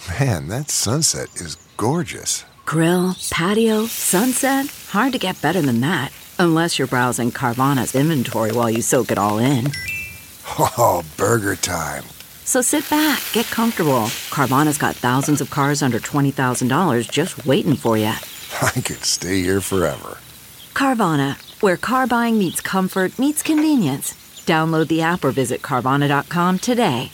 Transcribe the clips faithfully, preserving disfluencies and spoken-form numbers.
Man, that sunset is gorgeous. Grill, patio, sunset. Hard to get better than that. Unless you're browsing Carvana's inventory while you soak it all in. Oh, burger time. So sit back, get comfortable. Carvana's got thousands of cars under twenty thousand dollars just waiting for you. I could stay here forever. Carvana, where car buying meets comfort, meets convenience. Download the app or visit Carvana dot com today.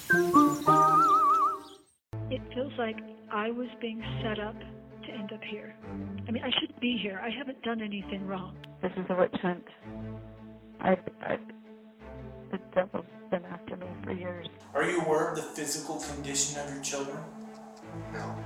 It feels like I was being set up to end up here. I mean, I shouldn't be here. I haven't done anything wrong. This is a witch hunt. I, I, the devil's been after me for years. Are you aware of the physical condition of your children? No.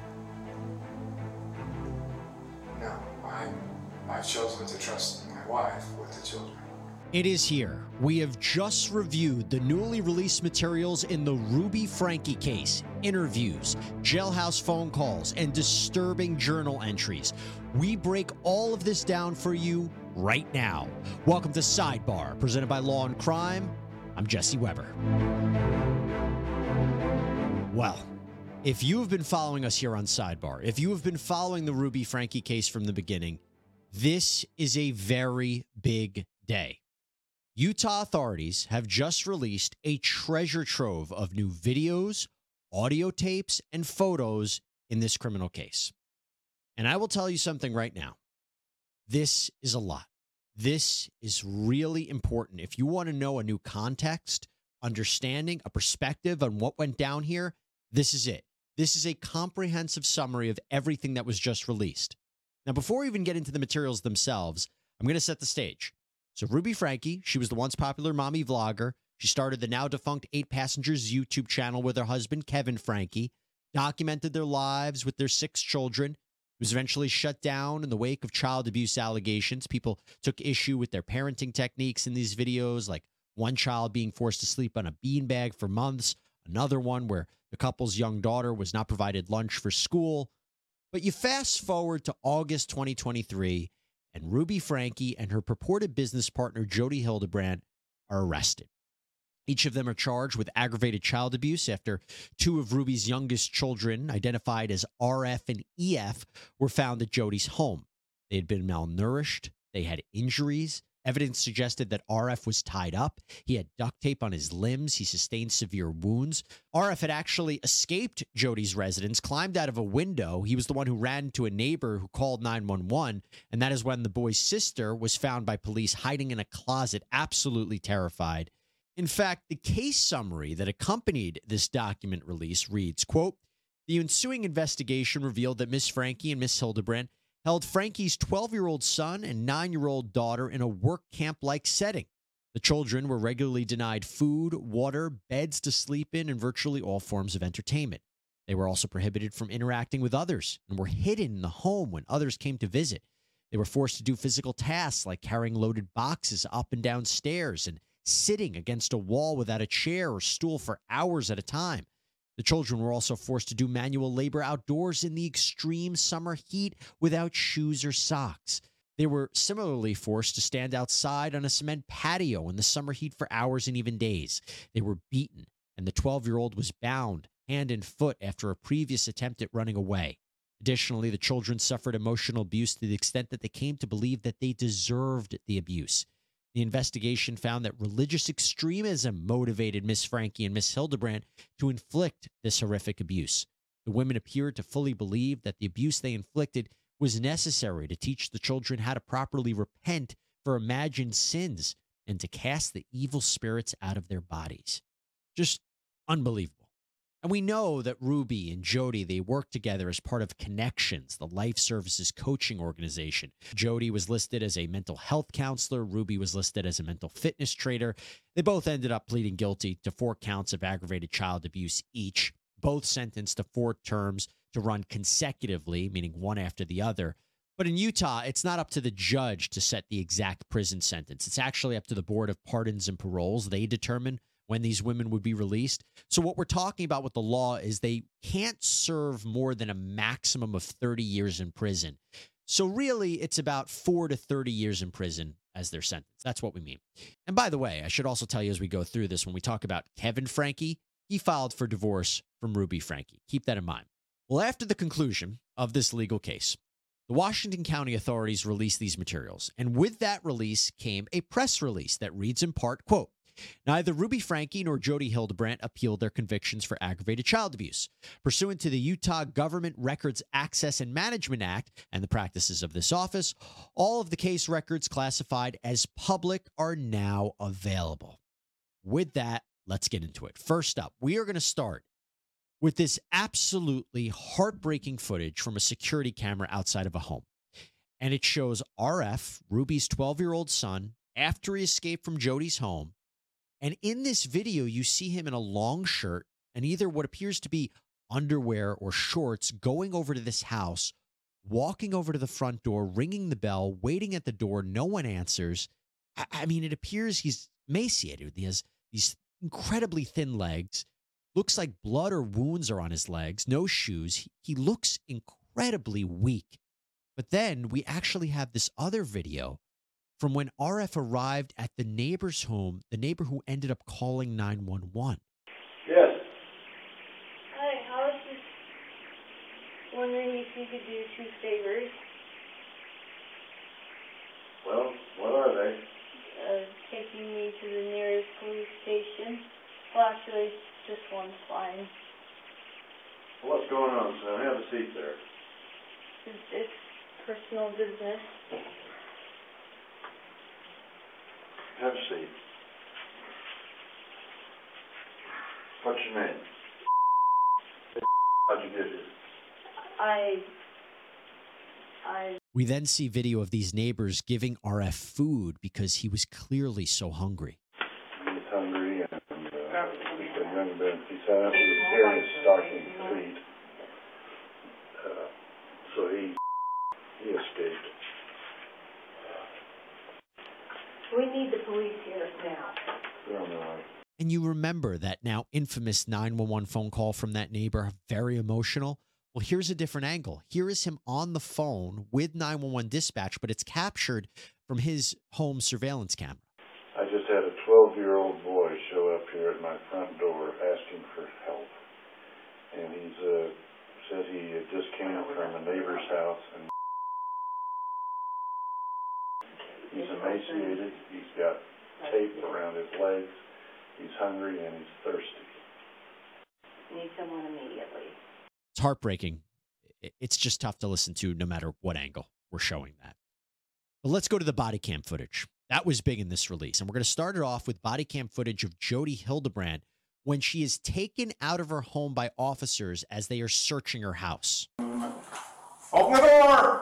No. I'm, I've chosen to trust my wife with the children. It is here. We have just reviewed the newly released materials in the Ruby Franke case, interviews, jailhouse phone calls, and disturbing journal entries. We break all of this down for you right now. Welcome to Sidebar, presented by Law and Crime. I'm Jesse Weber. Well, if you have been following us here on Sidebar, if you have been following the Ruby Franke case from the beginning, this is a very big day. Utah authorities have just released a treasure trove of new videos, audio tapes, and photos in this criminal case. And I will tell you something right now. This is a lot. This is really important. If you want to know a new context, understanding, a perspective on what went down here, this is it. This is a comprehensive summary of everything that was just released. Now, before we even get into the materials themselves, I'm going to set the stage. So Ruby Franke, she was the once popular mommy vlogger. She started the now defunct Eight Passengers YouTube channel with her husband, Kevin Franke, documented their lives with their six children. It was eventually shut down in the wake of child abuse allegations. People took issue with their parenting techniques in these videos, like one child being forced to sleep on a beanbag for months, another one where the couple's young daughter was not provided lunch for school. But you fast forward to August twenty twenty-three, and Ruby Franke and her purported business partner, Jodi Hildebrandt, are arrested. Each of them are charged with aggravated child abuse after two of Ruby's youngest children, identified as R F and E F, were found at Jodi's home. They had been malnourished. They had injuries. Evidence suggested that R F was tied up. He had duct tape on his limbs. He sustained severe wounds. R F had actually escaped Jodi's residence, climbed out of a window. He was the one who ran into a neighbor who called nine one one, and that is when the boy's sister was found by police hiding in a closet, absolutely terrified. In fact, the case summary that accompanied this document release reads, quote, "The ensuing investigation revealed that Miss Franke and Miss Hildebrandt held Franke's twelve-year-old son and nine-year-old daughter in a work camp-like setting. The children were regularly denied food, water, beds to sleep in, and virtually all forms of entertainment. They were also prohibited from interacting with others and were hidden in the home when others came to visit. They were forced to do physical tasks like carrying loaded boxes up and down stairs and sitting against a wall without a chair or stool for hours at a time. The children were also forced to do manual labor outdoors in the extreme summer heat without shoes or socks. They were similarly forced to stand outside on a cement patio in the summer heat for hours and even days. They were beaten, and the twelve-year-old was bound hand and foot after a previous attempt at running away. Additionally, the children suffered emotional abuse to the extent that they came to believe that they deserved the abuse. The investigation found that religious extremism motivated Miss Franke and Miss Hildebrandt to inflict this horrific abuse. The women appeared to fully believe that the abuse they inflicted was necessary to teach the children how to properly repent for imagined sins and to cast the evil spirits out of their bodies. Just unbelievable. And we know that Ruby and Jodi, they work together as part of Connections, the life services coaching organization. Jodi was listed as a mental health counselor. Ruby was listed as a mental fitness trainer. They both ended up pleading guilty to four counts of aggravated child abuse each, both sentenced to four terms to run consecutively, meaning one after the other. But in Utah, it's not up to the judge to set the exact prison sentence. It's actually up to the Board of Pardons and Paroles. They determine when these women would be released. So what we're talking about with the law is they can't serve more than a maximum of thirty years in prison. So really, it's about four to thirty years in prison as their sentence. That's what we mean. And by the way, I should also tell you as we go through this, when we talk about Kevin Franke, he filed for divorce from Ruby Franke. Keep that in mind. Well, after the conclusion of this legal case, the Washington County authorities released these materials. And with that release came a press release that reads in part, quote, neither Ruby Franke nor Jody Hildebrandt appealed their convictions for aggravated child abuse. Pursuant to the Utah Government Records Access and Management Act and the practices of this office, all of the case records classified as public are now available. With that, let's get into it. First up, we are going to start with this absolutely heartbreaking footage from a security camera outside of a home. And it shows R F, Ruby's twelve-year-old son, after he escaped from Jody's home. And in this video, you see him in a long shirt and either what appears to be underwear or shorts going over to this house, walking over to the front door, ringing the bell, waiting at the door. No one answers. I, I mean, it appears he's emaciated. He has these incredibly thin legs. Looks like blood or wounds are on his legs. No shoes. He, he looks incredibly weak. But then we actually have this other video from when R F arrived at the neighbor's home, the neighbor who ended up calling nine one one. Yes. Hi, I was just wondering if you could do two favors. Well, what are they? Uh, taking me to the nearest police station. Well, actually, just one's fine. What's going on, son? Have a seat there. It's, it's personal business. Have a seat. What's your name? How'd you get here? I... I... We then see video of these neighbors giving R F food because he was clearly so hungry. He's hungry and uh, he's a young man. He sat up with his parents' stocking feet. Uh, so he, he escaped. We need the police here now. They're on their way. And you remember that now infamous nine one one phone call from that neighbor, very emotional. Well, here's a different angle. Here is him on the phone with nine one one dispatch, but it's captured from his home surveillance camera. I just had a twelve-year-old boy show up here at my front door asking for help. And he's uh, said he had just came from a neighbor's house. And he's emaciated. He's got tape around his legs. He's hungry and he's thirsty. Need someone immediately. It's heartbreaking. It's just tough to listen to no matter what angle we're showing that. But let's go to the body cam footage. That was big in this release. And we're going to start it off with body cam footage of Jody Hildebrandt when she is taken out of her home by officers as they are searching her house. Open the door!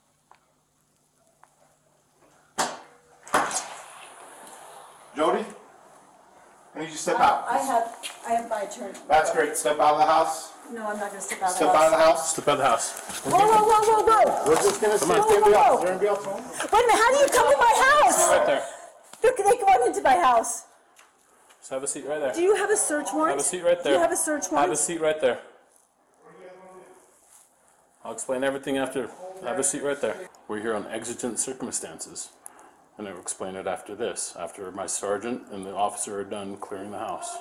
Jody, I need you to step out. I have, I have my turn. That's great. Step out of the house. No, I'm not going to step out of the Step house. out of the house. Step out of the house. Whoa, whoa, whoa, whoa, whoa. We're just going to see Whoa, if whoa, anybody whoa. else. Is there anybody else home? Wait a minute, how do you come in my house? Right there. Look, they come on into my house. Just have a seat right there. Do you have a search warrant? Have a seat right there. Do you have a search warrant? Have a seat right there. I'll explain everything after. Have a seat right there. We're here on exigent circumstances. And I'll explain it after this, after my sergeant and the officer are done clearing the house.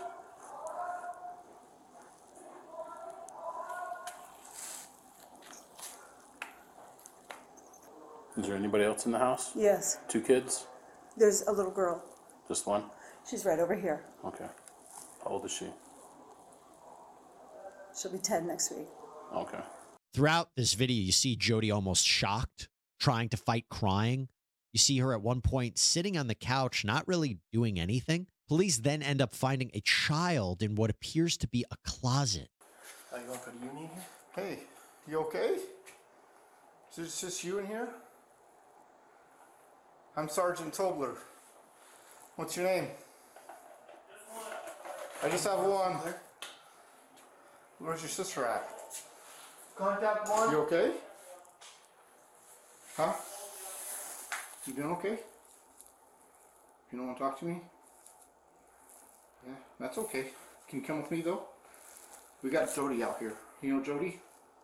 Is there anybody else in the house? Yes. Two kids? There's a little girl. Just one? She's right over here. Okay. How old is she? She'll be ten next week. Okay. Throughout this video, you see Jody almost shocked, trying to fight crying. You see her at one point sitting on the couch, not really doing anything. Police then end up finding a child in what appears to be a closet. Are you going for the union here? Hey, you okay? Is this just you in here? I'm Sergeant Tobler. What's your name? I just have one. Where's your sister at? Contact one. You okay? Huh? You doing okay? You don't want to talk to me? Yeah, that's okay. Can you come with me though? We got Jody out here. You know Jody?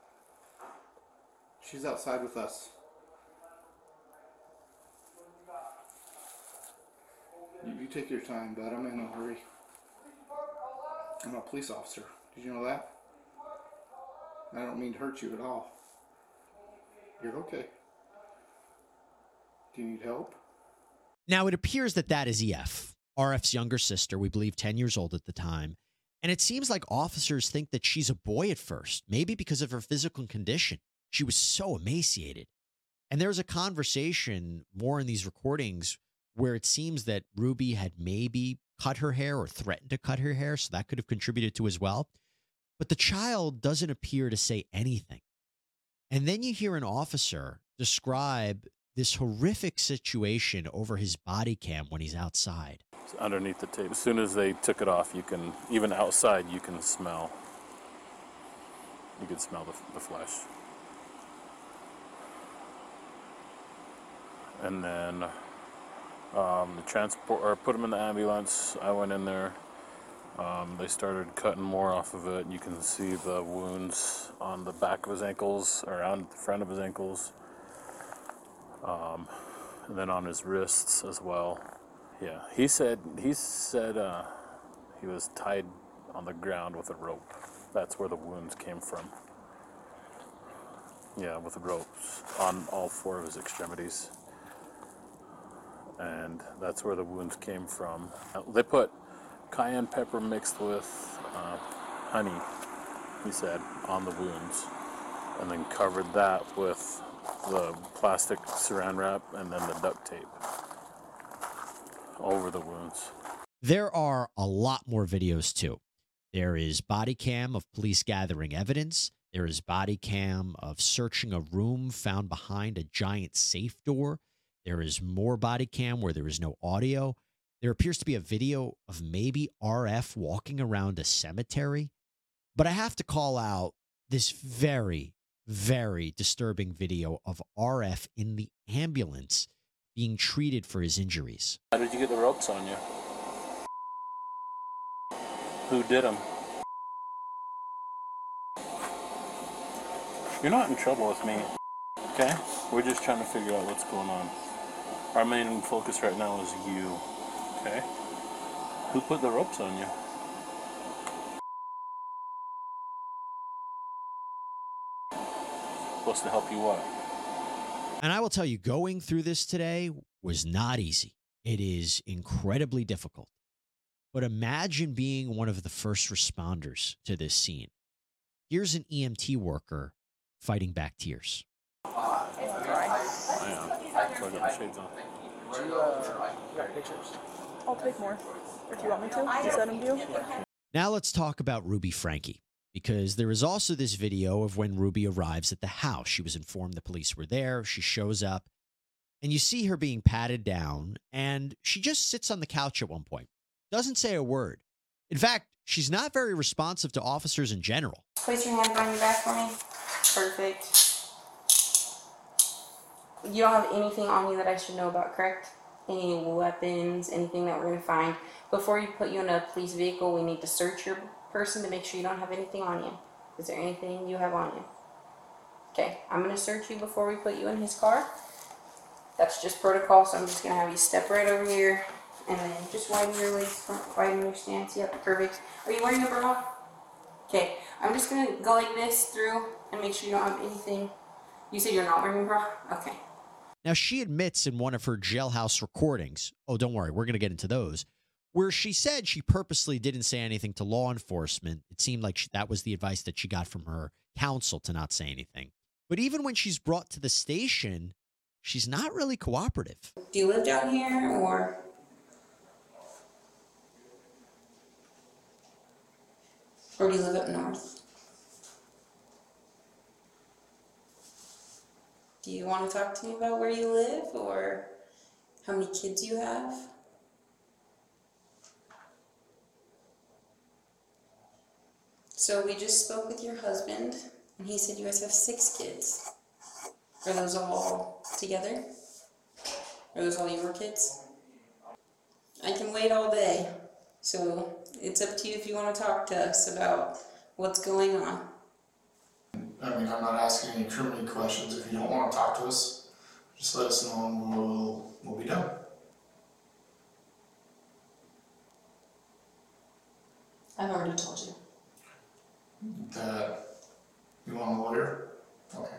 She's outside with us. You, you take your time, bud. I'm in no hurry. I'm a police officer. Did you know that? I don't mean to hurt you at all. You're okay. Do you need help? Now, it appears that that is E F, R F's younger sister, we believe ten years old at the time. And it seems like officers think that she's a boy at first, maybe because of her physical condition. She was so emaciated. And there's a conversation more in these recordings where it seems that Ruby had maybe cut her hair or threatened to cut her hair, so that could have contributed to as well. But the child doesn't appear to say anything. And then you hear an officer describe this horrific situation over his body cam when he's outside. It's underneath the tape. As soon as they took it off, you can, even outside, you can smell. You can smell the, the flesh. And then um, the transport, or put him in the ambulance. I went in there. Um, they started cutting more off of it. You can see the wounds on the back of his ankles, around the front of his ankles, um, and then on his wrists as well. Yeah, he said he said uh, he was tied on the ground with a rope. That's where the wounds came from. Yeah, with ropes on all four of his extremities. And that's where the wounds came from. They put cayenne pepper mixed with uh, honey, he said, on the wounds, and then covered that with the plastic saran wrap and then the duct tape over the wounds. There are a lot more videos too. There is body cam of police gathering evidence. There is body cam of searching a room found behind a giant safe door. There is more body cam where there is no audio. There appears to be a video of maybe R F walking around a cemetery. But I have to call out this very, very disturbing video of R F in the ambulance being treated for his injuries. How did you get the ropes on you? Who did them? You're not in trouble with me, okay? We're just trying to figure out what's going on. Our main focus right now is you, okay? Who put the ropes on you? Supposed to help you what? And I will tell you, going through this today was not easy. It is incredibly difficult. But imagine being one of the first responders to this scene. Here's an E M T worker fighting back tears. I am. So I got my shades on. I'll take more. If you want me to, just send them to you. Now let's talk about Ruby Franke, because there is also this video of when Ruby arrives at the house. She was informed the police were there. She shows up, and you see her being patted down, and she just sits on the couch at one point. Doesn't say a word. In fact, she's not very responsive to officers in general. Place your hands on your back for me. Perfect. You don't have anything on you that I should know about, correct? Any weapons, anything that we're going to find. Before we put you in a police vehicle, we need to search your person to make sure you don't have anything on you. Is there anything you have on you? Okay, I'm going to search you before we put you in his car. That's just protocol, so I'm just going to have you step right over here. And then just widen your legs, widen your stance. Yep, perfect. Are you wearing a bra? Okay, I'm just going to go like this through and make sure you don't have anything. You said you're not wearing a bra? Okay. Now, she admits in one of her jailhouse recordings, oh, don't worry, we're going to get into those, where she said she purposely didn't say anything to law enforcement. It seemed like she, that was the advice that she got from her counsel, to not say anything. But even when she's brought to the station, she's not really cooperative. Do you live down here, or? Or do you live up north? Do you want to talk to me about where you live, or how many kids you have? So we just spoke with your husband, and he said you guys have six kids. Are those all together? Are those all your kids? I can wait all day, so it's up to you if you want to talk to us about what's going on. I mean, I'm not asking any criminal questions. If you don't want to talk to us, just let us know and we'll, we'll be done. I've already told you. That You want a lawyer? Okay.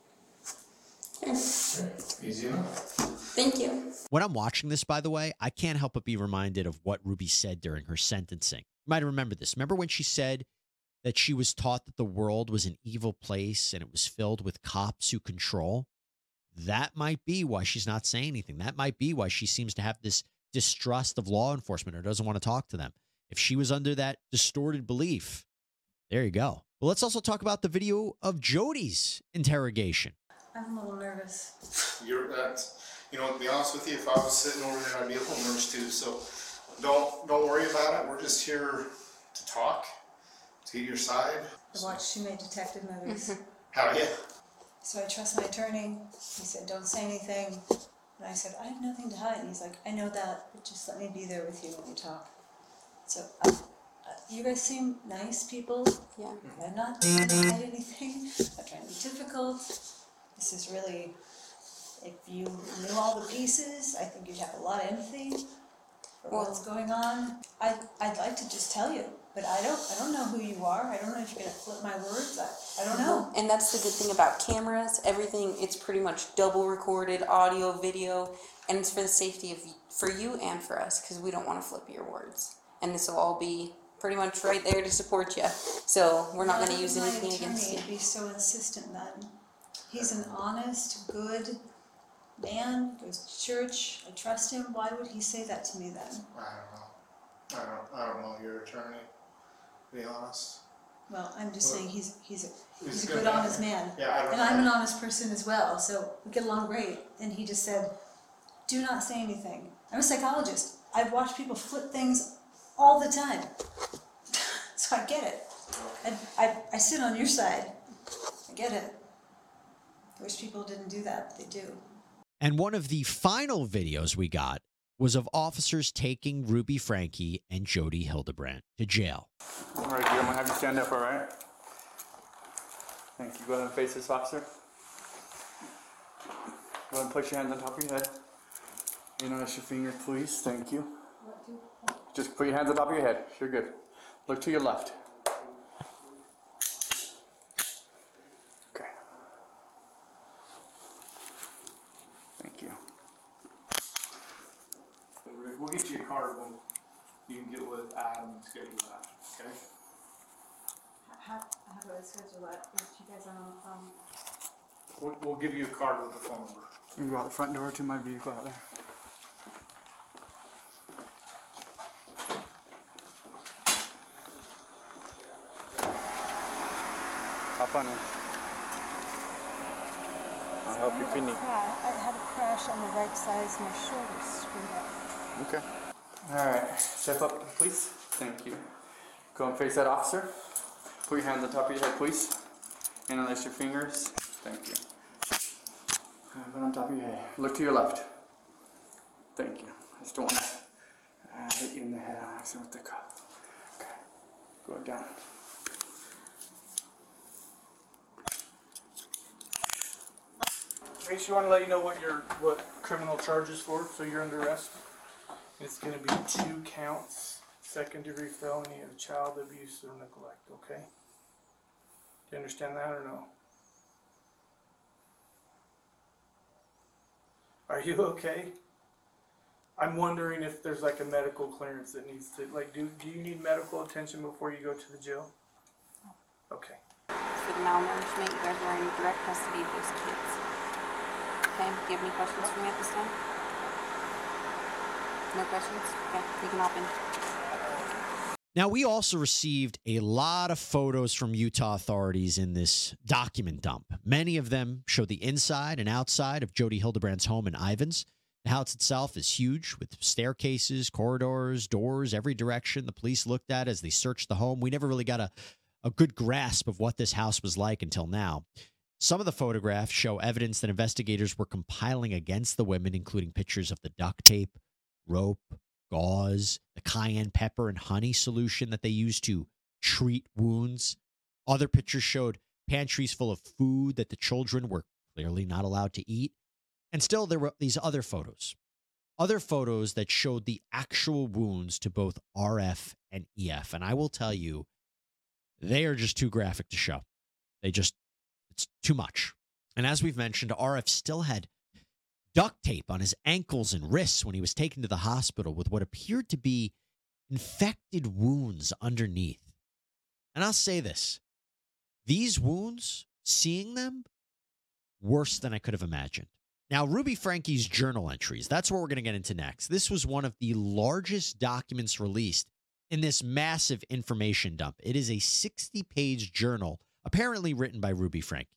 Sure. Okay. Easy enough. Thank you. When I'm watching this, by the way, I can't help but be reminded of what Ruby said during her sentencing. You might remember this. Remember when she said that she was taught that the world was an evil place and it was filled with cops who control? That might be why she's not saying anything. That might be why she seems to have this distrust of law enforcement or doesn't want to talk to them. If she was under that distorted belief, there you go. But let's also talk about the video of Jody's interrogation. I'm a little nervous. You're that's you know, to be honest with you, if I was sitting over there, I'd be a little nervous too. So don't don't worry about it. We're just here to talk, to get your side. I watched too many detective movies. How do you? So I trust my attorney. He said, don't say anything. And I said, I have nothing to hide. And he's like, I know that, but just let me be there with you when you talk. So uh, uh, you guys seem nice people. Yeah. I'm not trying to hide anything. I'm not trying to be difficult. This is really, if you knew all the pieces, I think you'd have a lot of empathy for Well, what's going on. I, I'd like to just tell you, but I don't, I don't know who you are. I don't know if you're going to flip my words. I, I don't know. And that's the good thing about cameras. Everything, it's pretty much double recorded, audio, video, and it's for the safety of for you and for us, because we don't want to flip your words. And this will all be pretty much right there to support you. So we're not going to use anything against you. Why would be so insistent then? He's an honest, good man, goes to church. I trust him. Why would he say that to me then? I don't know. I don't. I don't know your attorney. To be honest. Well, I'm just Well, saying he's he's a he's he's a a good, good man. honest man. Yeah, I don't and know. I'm an honest person as well, so we get along great. And he just said, "Do not say anything." I'm a psychologist. I've watched people flip things all the time, so I get it. I, I I sit on your side. I get it. I wish people didn't do that, but they do. And one of the final videos we got was of officers taking Ruby Franke and Jody Hildebrandt to jail. All right, dear, I'm going to have you stand up, all right? Thank you. Go ahead and face this officer. Go ahead and place your hands on top of your head. You notice your fingers, please. Thank you. Just put your hands on top of your head. You're good. Look to your left. Okay. Thank you. We'll get you a card when you can get with Adam and schedule that, okay? How, how do I schedule that? If you guys are on the phone. We'll, we'll give you a card with the phone number. You can go out the front door to my vehicle out there. Hop on in. I'll help you if you need. I had a crash on the right side, so my shoulder's screwed up. Okay. All right. Step up, please. Thank you. Go and face that officer. Put your hands on top of your head, please. Interlace your fingers. Thank you. And put on top of your head. Look to your left. Thank you. I just don't want to uh, hit you in the head on accident with the cup. Okay. Go down. Grace, you want to let you know what your what criminal charges for, so you're under arrest. It's going to be two counts, second degree felony of child abuse or neglect, okay? Do you understand that or no? Are you okay? I'm wondering if there's like a medical clearance that needs to, like, do, do you need medical attention before you go to the jail? Okay. For the malnourishment, you guys are in direct custody of those kids. Okay, do you have any questions for me at this time? No questions? Okay, you can hop in. Now, we also received a lot of photos from Utah authorities in this document dump. Many of them show the inside and outside of Jody Hildebrandt's home in Ivins. The house itself is huge with staircases, corridors, doors, every direction the police looked at as they searched the home. We never really got a, a good grasp of what this house was like until now. Some of the photographs show evidence that investigators were compiling against the women, including pictures of the duct tape, rope, gauze, the cayenne pepper and honey solution that they used to treat wounds. Other pictures showed pantries full of food that the children were clearly not allowed to eat. And still, there were these other photos. Other photos that showed the actual wounds to both R F and E F. And I will tell you, they are just too graphic to show. They just It's too much. And as we've mentioned, R F still had duct tape on his ankles and wrists when he was taken to the hospital with what appeared to be infected wounds underneath. And I'll say this, these wounds, seeing them, worse than I could have imagined. Now, Ruby Franke's journal entries, that's what we're going to get into next. This was one of the largest documents released in this massive information dump. It is a sixty-page journal, apparently written by Ruby Franke.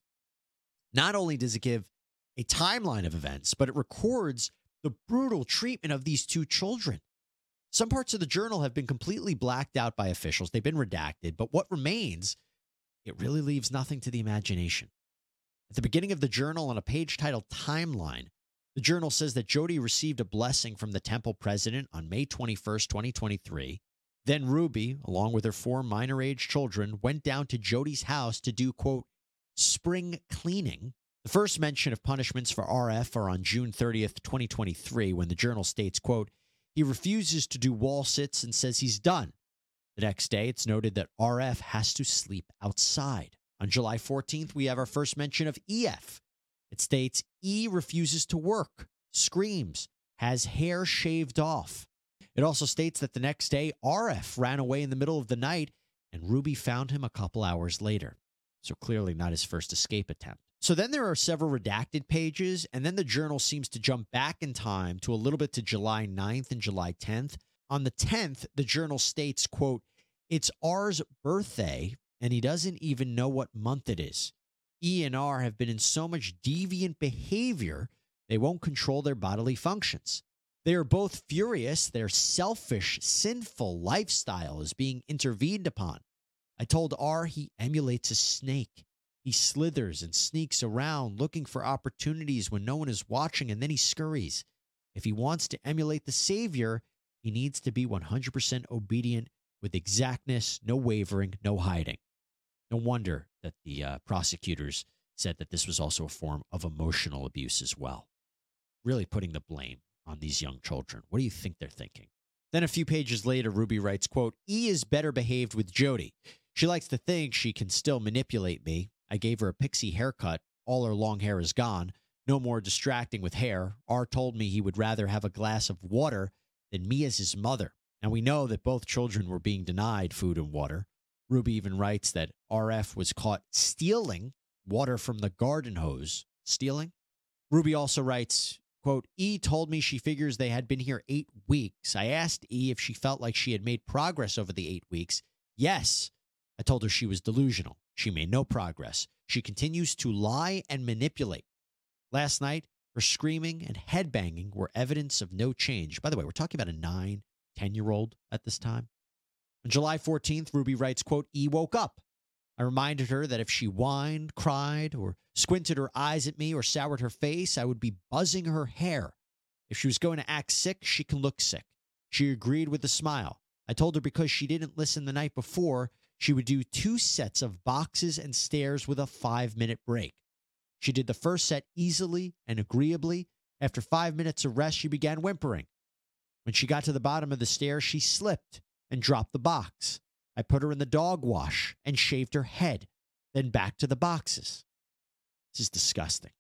Not only does it give a timeline of events, but it records the brutal treatment of these two children. Some parts of the journal have been completely blacked out by officials. They've been redacted, but what remains, it really leaves nothing to the imagination. At the beginning of the journal, on a page titled Timeline, the journal says that Jody received a blessing from the temple president on May twenty-first, twenty twenty-three. Then Ruby, along with her four minor-age children, went down to Jody's house to do, quote, spring cleaning. The first mention of punishments for R F are on June thirtieth, twenty twenty-three, when the journal states, quote, he refuses to do wall sits and says he's done. The next day, it's noted that R F has to sleep outside. On July fourteenth, we have our first mention of E F. It states, E refuses to work, screams, has hair shaved off. It also states that the next day, R F ran away in the middle of the night, and Ruby found him a couple hours later. So clearly not his first escape attempt. So then there are several redacted pages, and then the journal seems to jump back in time to a little bit to July ninth and July tenth. On the tenth, the journal states, quote, it's R's birthday, and he doesn't even know what month it is. E and R have been in so much deviant behavior, they won't control their bodily functions. They are both furious. Their selfish, sinful lifestyle is being intervened upon. I told R he emulates a snake. He slithers and sneaks around looking for opportunities when no one is watching, and then he scurries. If he wants to emulate the Savior, he needs to be one hundred percent obedient with exactness, no wavering, no hiding. No wonder that the uh, prosecutors said that this was also a form of emotional abuse as well. Really putting the blame on these young children. What do you think they're thinking? Then a few pages later, Ruby writes, quote, E is better behaved with Jody. She likes to think she can still manipulate me. I gave her a pixie haircut. All her long hair is gone. No more distracting with hair. R told me he would rather have a glass of water than me as his mother. Now we know that both children were being denied food and water. Ruby even writes that R F was caught stealing water from the garden hose. Stealing? Ruby also writes, quote, E told me she figures they had been here eight weeks. I asked E if she felt like she had made progress over the eight weeks. Yes. I told her she was delusional. She made no progress. She continues to lie and manipulate. Last night, her screaming and headbanging were evidence of no change. By the way, we're talking about a nine, ten-year-old at this time. On July fourteenth, Ruby writes, quote, E woke up. I reminded her that if she whined, cried, or squinted her eyes at me or soured her face, I would be buzzing her hair. If she was going to act sick, she can look sick. She agreed with a smile. I told her because she didn't listen the night before, she would do two sets of boxes and stairs with a five-minute break. She did the first set easily and agreeably. After five minutes of rest, she began whimpering. When she got to the bottom of the stairs, she slipped and dropped the box. I put her in the dog wash and shaved her head, then back to the boxes. This is disgusting.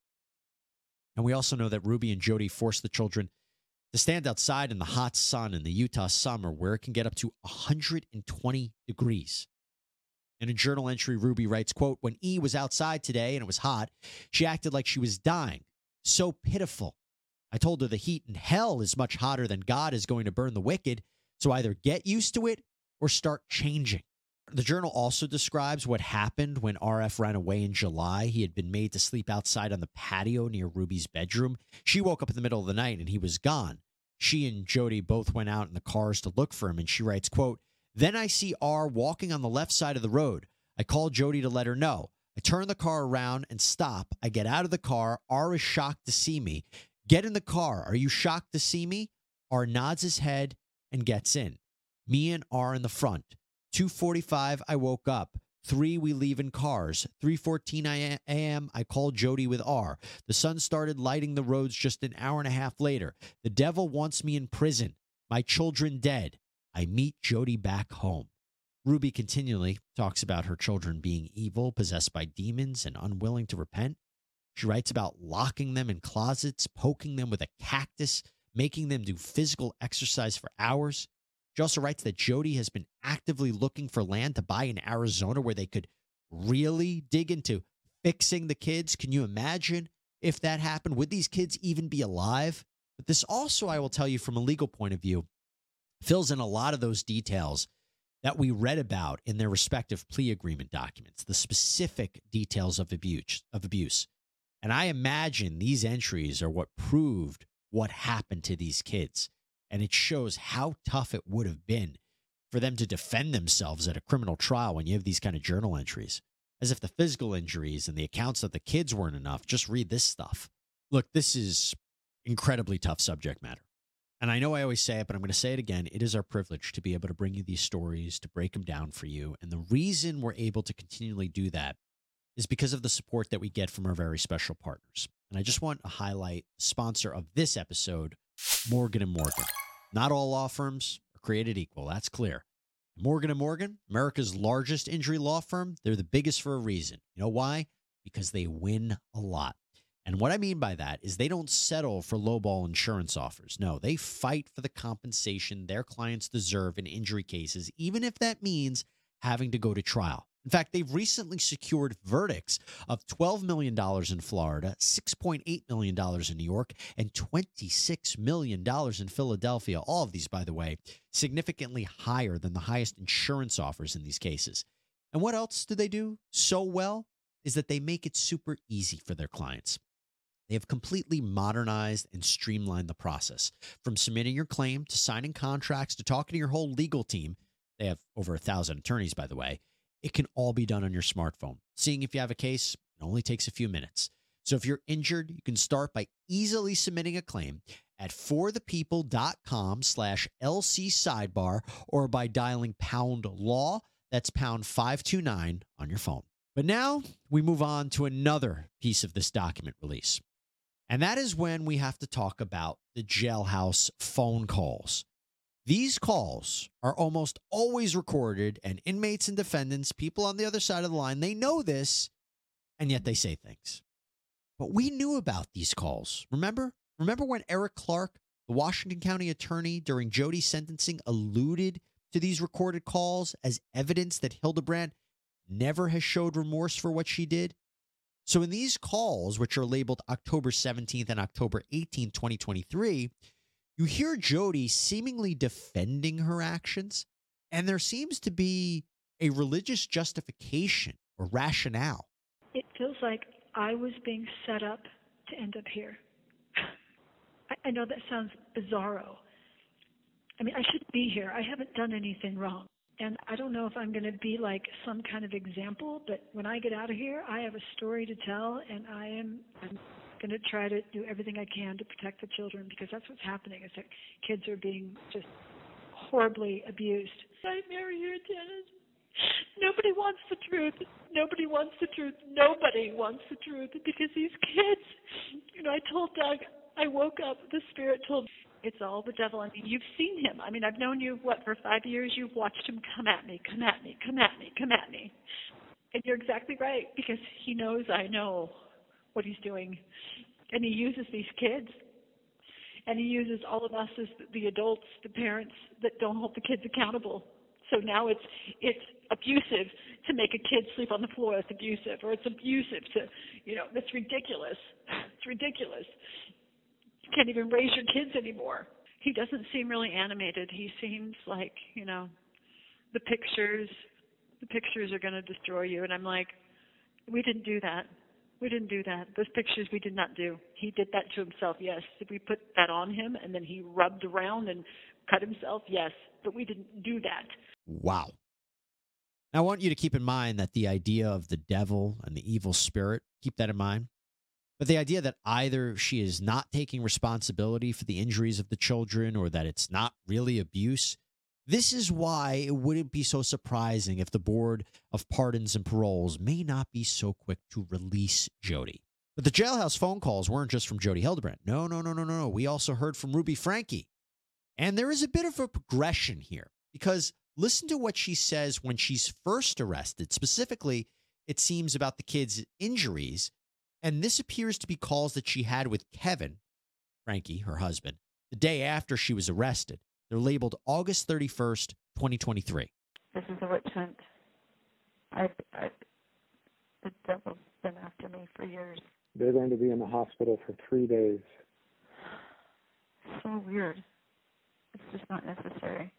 And we also know that Ruby and Jody forced the children to stand outside in the hot sun in the Utah summer where it can get up to one hundred twenty degrees. In a journal entry, Ruby writes, quote, when E was outside today and it was hot, she acted like she was dying. So pitiful. I told her the heat in hell is much hotter than God is going to burn the wicked, so either get used to it or start changing. The journal also describes what happened when R F ran away in July. He had been made to sleep outside on the patio near Ruby's bedroom. She woke up in the middle of the night and he was gone. She and Jody both went out in the cars to look for him, and she writes, quote, then I see R walking on the left side of the road. I call Jody to let her know. I turn the car around and stop. I get out of the car. R is shocked to see me. Get in the car. Are you shocked to see me? R nods his head and gets in. Me and R in the front. two forty-five, I woke up. three, we leave in cars. three fourteen a.m., I called Jody with R. The sun started lighting the roads just an hour and a half later. The devil wants me in prison. My children dead. I meet Jody back home. Ruby continually talks about her children being evil, possessed by demons, and unwilling to repent. She writes about locking them in closets, poking them with a cactus, making them do physical exercise for hours. She also writes that Jody has been actively looking for land to buy in Arizona where they could really dig into fixing the kids. Can you imagine if that happened? Would these kids even be alive? But this also, I will tell you from a legal point of view, fills in a lot of those details that we read about in their respective plea agreement documents, the specific details of abuse, of abuse. And I imagine these entries are what proved what happened to these kids. And it shows how tough it would have been for them to defend themselves at a criminal trial when you have these kind of journal entries. As if the physical injuries and the accounts of the kids weren't enough. Just read this stuff. Look, this is incredibly tough subject matter. And I know I always say it, but I'm going to say it again. It is our privilege to be able to bring you these stories, to break them down for you. And the reason we're able to continually do that is because of the support that we get from our very special partners. And I just want to highlight the sponsor of this episode, Morgan and Morgan. Not all law firms are created equal. That's clear. Morgan and Morgan, America's largest injury law firm, they're the biggest for a reason. You know why? Because they win a lot. And what I mean by that is they don't settle for lowball insurance offers. No, they fight for the compensation their clients deserve in injury cases, even if that means having to go to trial. In fact, they've recently secured verdicts of twelve million dollars in Florida, six point eight million dollars in New York, and twenty-six million dollars in Philadelphia. All of these, by the way, significantly higher than the highest insurance offers in these cases. And what else do they do so well is that they make it super easy for their clients. They have completely modernized and streamlined the process. From submitting your claim to signing contracts to talking to your whole legal team, they have over a thousand attorneys, by the way. It can all be done on your smartphone. Seeing if you have a case, it only takes a few minutes. So if you're injured, you can start by easily submitting a claim at forthepeople.com slash LC sidebar or by dialing pound law. That's pound five two nine on your phone. But now we move on to another piece of this document release. And that is when we have to talk about the jailhouse phone calls. These calls are almost always recorded, and inmates and defendants, people on the other side of the line, they know this, and yet they say things. But we knew about these calls. Remember? Remember when Eric Clark, the Washington County attorney during Jody's sentencing, alluded to these recorded calls as evidence that Hildebrandt never has showed remorse for what she did? So in these calls, which are labeled October seventeenth and October eighteenth, twenty twenty-three, you hear Jody seemingly defending her actions, and there seems to be a religious justification or rationale. It feels like I was being set up to end up here. I, I know that sounds bizarro. I mean, I shouldn't be here. I haven't done anything wrong. And I don't know if I'm going to be like some kind of example, but when I get out of here, I have a story to tell, and I am I'm going to try to do everything I can to protect the children, because that's what's happening, is that kids are being just horribly abused. Nightmare here, Dennis. Nobody wants the truth. Nobody wants the truth. Nobody wants the truth, because these kids, you know, I told Doug, I woke up, the Spirit told me, it's all the devil. I mean, you've seen him. I mean, I've known you, what, for five years? You've watched him come at me, come at me, come at me, come at me. And you're exactly right, because he knows I know what he's doing. And he uses these kids. And he uses all of us as the adults, the parents, that don't hold the kids accountable. So now it's it's abusive to make a kid sleep on the floor. It's abusive. Or it's abusive to, you know, that's ridiculous. It's ridiculous. You can't even raise your kids anymore. He doesn't seem really animated. He seems like, you know, the pictures, the pictures are going to destroy you. And I'm like, we didn't do that. We didn't do that. Those pictures we did not do. He did that to himself, yes. Did we put that on him and then he rubbed around and cut himself? Yes. But we didn't do that. Wow. Now, I want you to keep in mind that the idea of the devil and the evil spirit, keep that in mind. But the idea that either she is not taking responsibility for the injuries of the children or that it's not really abuse, this is why it wouldn't be so surprising if the Board of Pardons and Paroles may not be so quick to release Jody. But the jailhouse phone calls weren't just from Jody Hildebrandt. No, no, no, no, no. We also heard from Ruby Franke. And there is a bit of a progression here, because Listen to what she says when she's first arrested. Specifically, it seems about the kid's injuries. And this appears to be calls that she had with Kevin, Frankie, her husband, the day after she was arrested. They're labeled August thirty-first, twenty twenty-three. This is a witch hunt. I, I, the devil's been after me for years. They're going to be in the hospital for three days. So weird. It's just not necessary.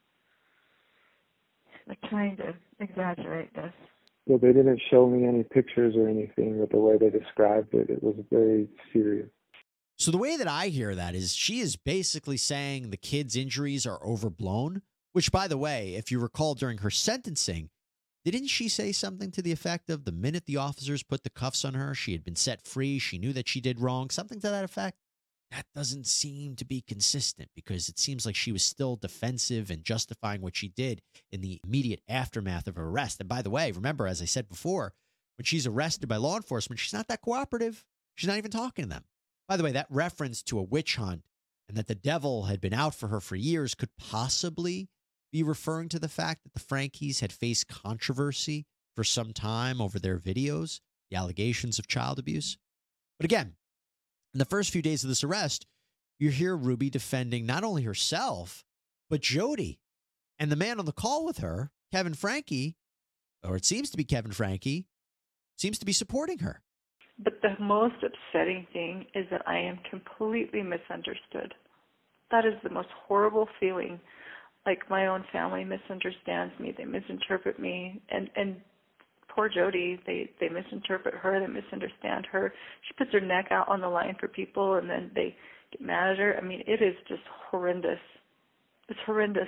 They're trying to exaggerate this. Well, they didn't show me any pictures or anything, but the way they described it, it was very serious. So the way that I hear that is she is basically saying the kid's injuries are overblown, which, by the way, if you recall during her sentencing, didn't she say something to the effect of the minute the officers put the cuffs on her, she had been set free, she knew that she did wrong, something to that effect? That doesn't seem to be consistent because it seems like she was still defensive and justifying what she did in the immediate aftermath of her arrest. And by the way, remember, as I said before, when she's arrested by law enforcement, she's not that cooperative. She's not even talking to them. By the way, that reference to a witch hunt and that the devil had been out for her for years could possibly be referring to the fact that the Frankies had faced controversy for some time over their videos, the allegations of child abuse. But again, in the first few days of this arrest, you hear Ruby defending not only herself, but Jody. And the man on the call with her, Kevin Frankie, or it seems to be Kevin Frankie, seems to be supporting her. But the most upsetting thing is that I am completely misunderstood. That is the most horrible feeling. Like my own family misunderstands me. They misinterpret me. And, and poor Jody, they, they misinterpret her. They misunderstand her. She puts her neck out on the line for people, and then they get mad at her. I mean, it is just horrendous. It's horrendous.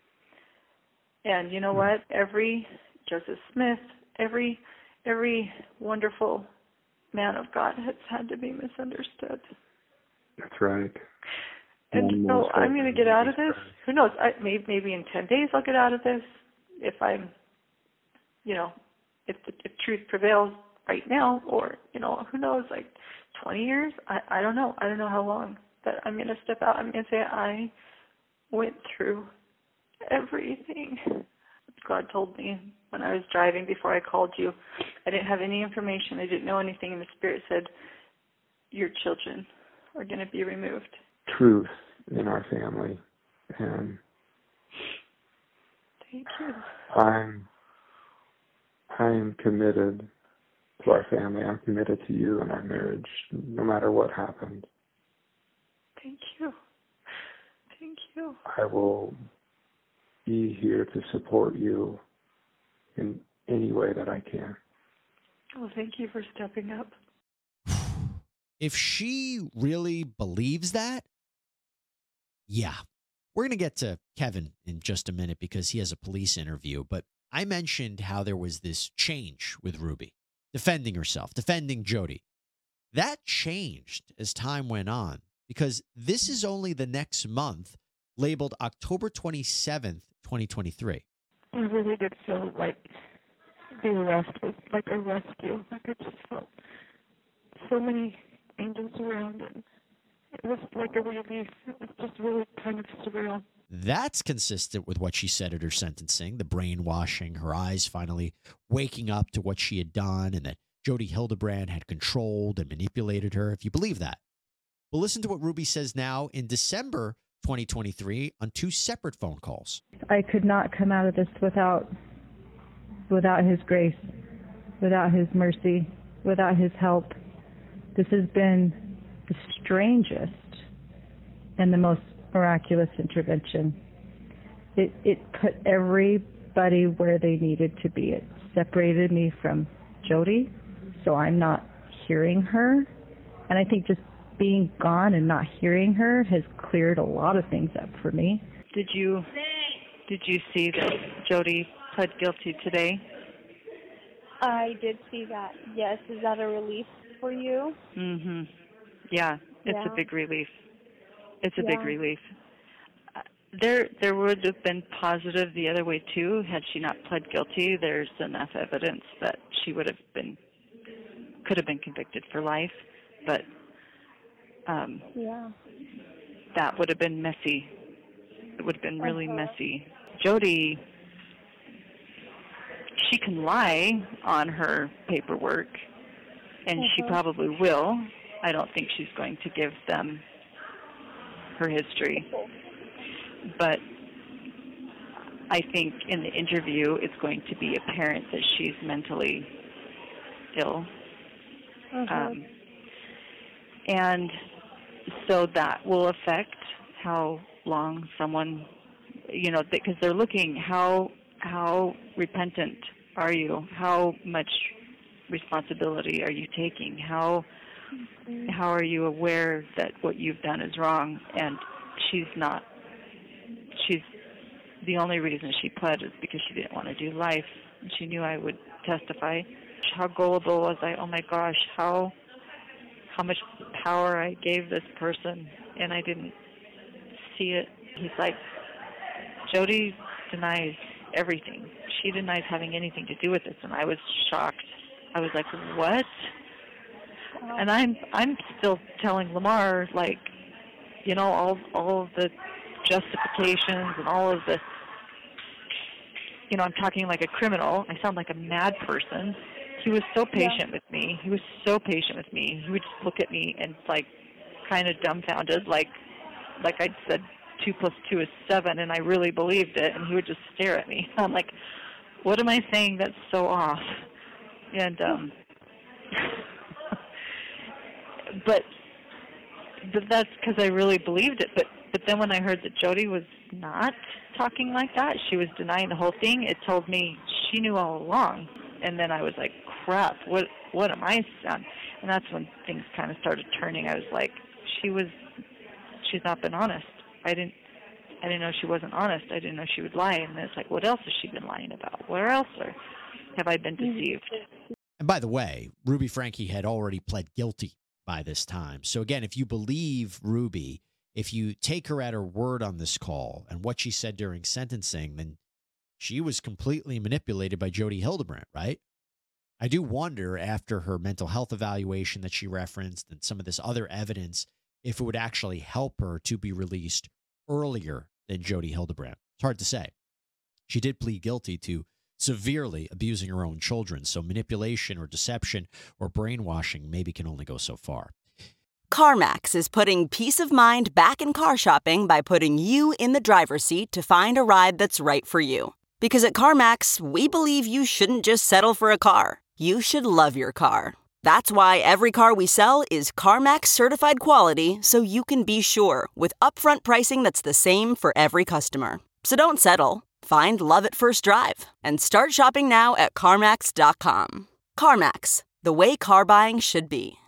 And you know what? Every Joseph Smith, every every wonderful man of God has had to be misunderstood. That's right. And so I'm going to get out of this. Who knows? I, maybe, maybe in ten days I'll get out of this. If I'm, you know, if the, if truth prevails right now, or, you know, who knows, like twenty years? I, I don't know. I don't know how long. But I'm going to step out. I'm going to say I went through everything. God told me when I was driving before I called you. I didn't have any information. I didn't know anything. And the Spirit said, your children are going to be removed. Truth in our family. And thank you. I'm, I am committed to our family. I'm committed to you and our marriage, no matter what happens. Thank you. Thank you. I will be here to support you in any way that I can. Well, thank you for stepping up. If she really believes that, yeah. We're going to get to Kevin in just a minute because he has a police interview, but I mentioned how there was this change with Ruby, defending herself, defending Jody. That changed as time went on because this is only the next month, labeled October twenty-seventh, twenty twenty-three. I really did feel like the arrest was like a rescue. Like I just felt so many angels around, and it was like a relief. It was just really kind of surreal. That's consistent with what she said at her sentencing, the brainwashing, her eyes finally waking up to what she had done, and that Jody Hildebrand had controlled and manipulated her, if you believe that. Well, listen to what Ruby says now in December twenty twenty-three on two separate phone calls. I could not come out of this without without his grace, without his mercy, without his help. This has been the strangest and the most miraculous intervention. It it put everybody where they needed to be. It separated me from Jody, so I'm not hearing her. And I think just being gone and not hearing her has cleared a lot of things up for me. Did you did you see that Jody pled guilty today? I did see that. Yes, is that a relief for you? Mhm. Yeah, it's Yeah. a big relief. It's a Yeah. big relief. Uh, There there would have been positive the other way too had she not pled guilty. There's enough evidence that she would have been could have been convicted for life, but um Yeah. that would have been messy. It would have been really Uh-huh. messy. Jody she can lie on her paperwork, and she Mhm. probably will. I don't think she's going to give them her history. But I think in the interview it's going to be apparent that she's mentally ill. Mhm. Um, and so that will affect how long someone, you know, because they're looking, how how repentant are you? How much responsibility are you taking? How Mhm. how are you aware that what you've done is wrong? And she's not. She's the only reason she pled is because she didn't want to do life. And she knew I would testify. How gullible was I? Oh my gosh, how how much power I gave this person, and I didn't see it. He's like, Jody denies everything. She denies having anything to do with this, and I was shocked. I was like, what? And I'm I'm still telling Lamar, like, you know, all all of the justifications and all of the, you know, I'm talking like a criminal. I sound like a mad person. He was so patient Yeah. with me. He was so patient with me. He would just look at me and like kind of dumbfounded, like like I'd said two plus two is seven, and I really believed it. And he would just stare at me. I'm like, what am I saying that's so off? And um, but but that's because I really believed it. But but then when I heard that Jody was not talking like that, she was denying the whole thing. It told me she knew all along. And then I was like, crap, what what am I on? And that's when things kind of started turning. I was like, she was, she's not been honest. I didn't, I didn't know she wasn't honest. I didn't know she would lie. And it's like, what else has she been lying about? Where else or have I been deceived? And by the way, Ruby Franke had already pled guilty by this time. So again, if you believe Ruby, if you take her at her word on this call and what she said during sentencing, then she was completely manipulated by Jody Hildebrandt, right? I do wonder, after her mental health evaluation that she referenced and some of this other evidence, if it would actually help her to be released earlier than Jody Hildebrandt. It's hard to say. She did plead guilty to severely abusing her own children, so manipulation or deception or brainwashing maybe can only go so far. CarMax is putting peace of mind back in car shopping by putting you in the driver's seat to find a ride that's right for you. Because at CarMax, we believe you shouldn't just settle for a car. You should love your car. That's why every car we sell is CarMax certified quality, so you can be sure with upfront pricing that's the same for every customer. So don't settle. Find love at first drive and start shopping now at CarMax dot com. CarMax, the way car buying should be.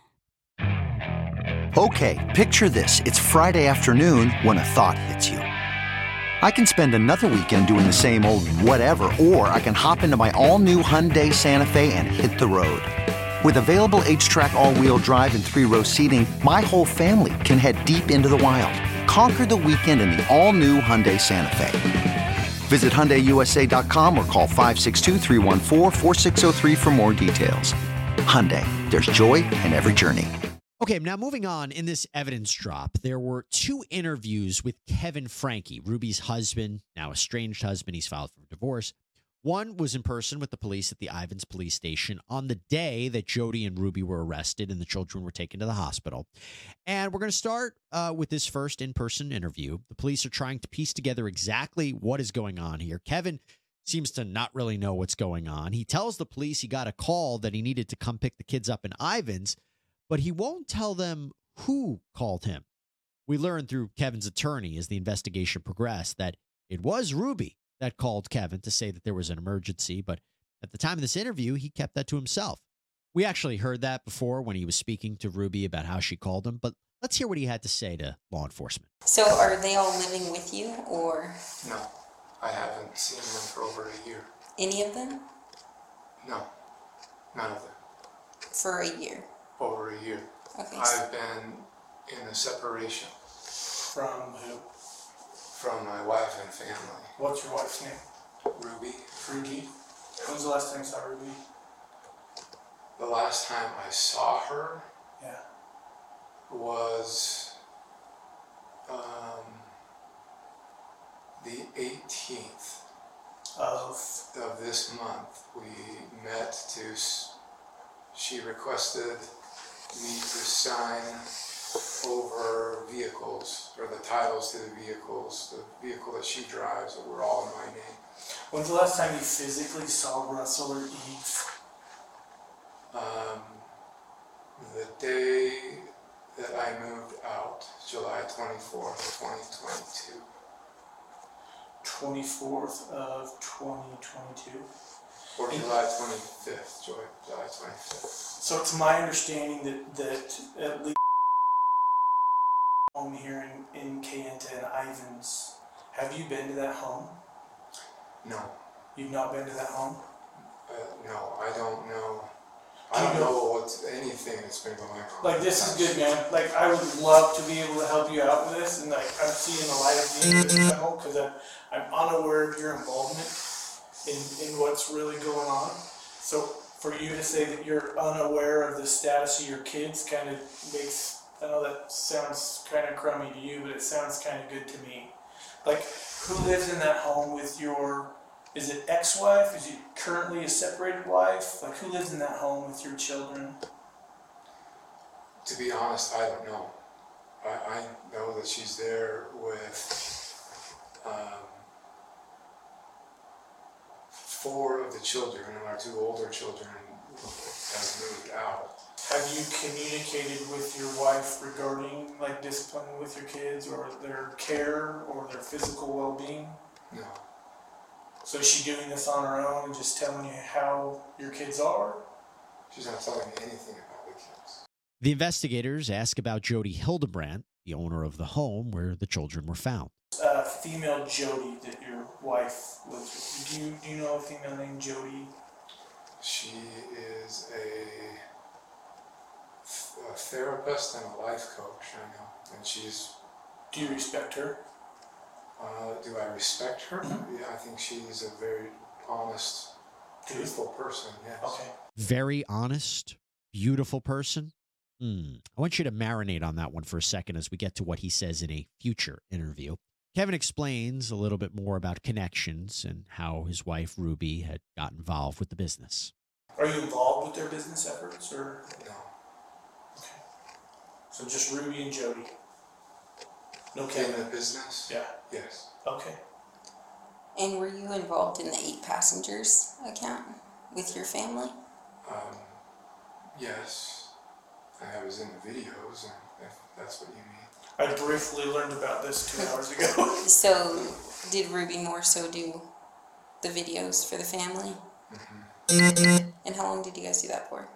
Okay, picture this. It's Friday afternoon when a thought hits you. I can spend another weekend doing the same old whatever, or I can hop into my all-new Hyundai Santa Fe and hit the road. With available H-Track all-wheel drive and three-row seating, my whole family can head deep into the wild. Conquer the weekend in the all-new Hyundai Santa Fe. Visit Hyundai U S A dot com or call five six two, three one four, four six zero three for more details. Hyundai, there's joy in every journey. Okay, now moving on, in this evidence drop, there were two interviews with Kevin Franke, Ruby's husband, now estranged husband. He's filed for divorce. One was in person with the police at the Ivins police station on the day that Jody and Ruby were arrested and the children were taken to the hospital. And we're going to start uh, with this first in-person interview. The police are trying to piece together exactly what is going on here. Kevin seems to not really know what's going on. He tells the police he got a call that he needed to come pick the kids up in Ivins, but he won't tell them who called him. We learned through Kevin's attorney as the investigation progressed that it was Ruby that called Kevin to say that there was an emergency, but at the time of this interview, he kept that to himself. We actually heard that before when he was speaking to Ruby about how she called him, but let's hear what he had to say to law enforcement. So are they all living with you, or? No, I haven't seen them for over a year. Any of them? No, none of them. For a year? Over a year. Okay. I've been in a separation. From who? From my wife and family. What's your wife's name? Ruby. Ruby. When's the last time you saw Ruby? The last time I saw her Yeah. was um, the eighteenth of? Of this month, we met to, s- she requested me to sign over vehicles, or the titles to the vehicles, the vehicle that she drives, that were all in my name. When's the last time you physically saw Russell or Eve? Um, the day that I moved out, July twenty-fourth, twenty twenty-two. twenty-fourth of twenty twenty-two. Or July twenty-fifth, July, July twenty-fifth. So it's my understanding that, that at least home here in, in Kayenta and Ivins, have you been to that home? No. You've not been to that home? Uh, no, I don't know. I don't know what's anything that's been going on. Like, this is good, man. Like, I would love to be able to help you out with this, and like, I'm seeing the light at the end of the tunnel because I'm, I'm unaware of your involvement in, in what's really going on. So for you to say that you're unaware of the status of your kids kind of makes, I know that sounds kind of crummy to you, but it sounds kind of good to me. Like, who lives in that home with your, is it ex-wife? Is it currently a separated wife? Like, who lives in that home with your children? To be honest, I don't know. I, I know that she's there with um, four of the children, and our two older children have moved out. Have you communicated with your wife regarding like discipline with your kids or their care or their physical well-being? No. So is she doing this on her own and just telling you how your kids are? She's not telling me anything about the kids. The investigators ask about Jody Hildebrandt, the owner of the home where the children were found. Uh, female Jody that your wife lives with. Do you, do you know a female named Jody? She is a, a therapist and a life coach, I know. And she's... Do you respect her? Uh, do I respect her? Mm-hmm. Yeah, I think she's a very honest, truthful person, yes. Okay. Very honest, beautiful person. Hmm. I want you to marinate on that one for a second as we get to what he says in a future interview. Kevin explains a little bit more about connections and how his wife, Ruby, had got involved with the business. Are you involved with their business efforts, or? No. Okay. So just Ruby and Jody? No In Kevin? the business? Yeah. Yes. Okay. And were you involved in the eight passengers account with your family? Um, yes. I was in the videos, and if that's what you mean. I briefly learned about this two hours ago. So, did Ruby more so do the videos for the family? Mm-hmm. And how long did you guys do that for?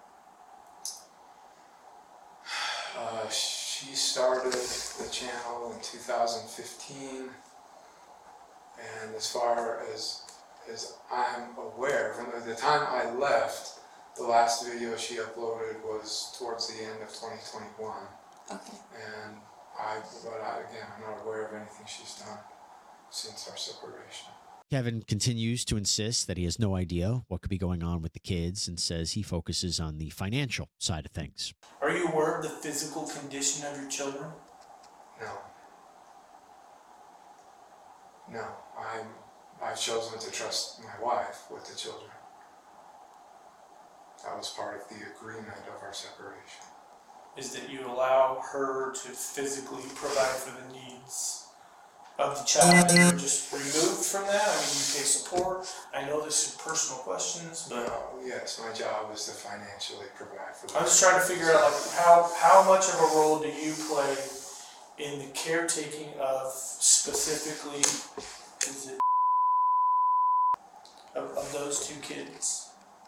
Uh, she started the channel in two thousand fifteen, and as far as as I'm aware, from the time I left, the last video she uploaded was towards the end of twenty twenty-one. Okay. And I, but I, again, I'm not aware of anything she's done since our separation. Kevin continues to insist that he has no idea what could be going on with the kids and says he focuses on the financial side of things. Are you aware of the physical condition of your children? No. No. I'm, I've chosen to trust my wife with the children. That was part of the agreement of our separation. Is that you allow her to physically provide for the needs of the child, and you're just removed from that? I mean, you pay support. I know this is personal questions, but no, yes, my job is to financially provide for them. I'm just trying to figure out like how how much of a role do you play in the caretaking of specifically is it of, of those two kids?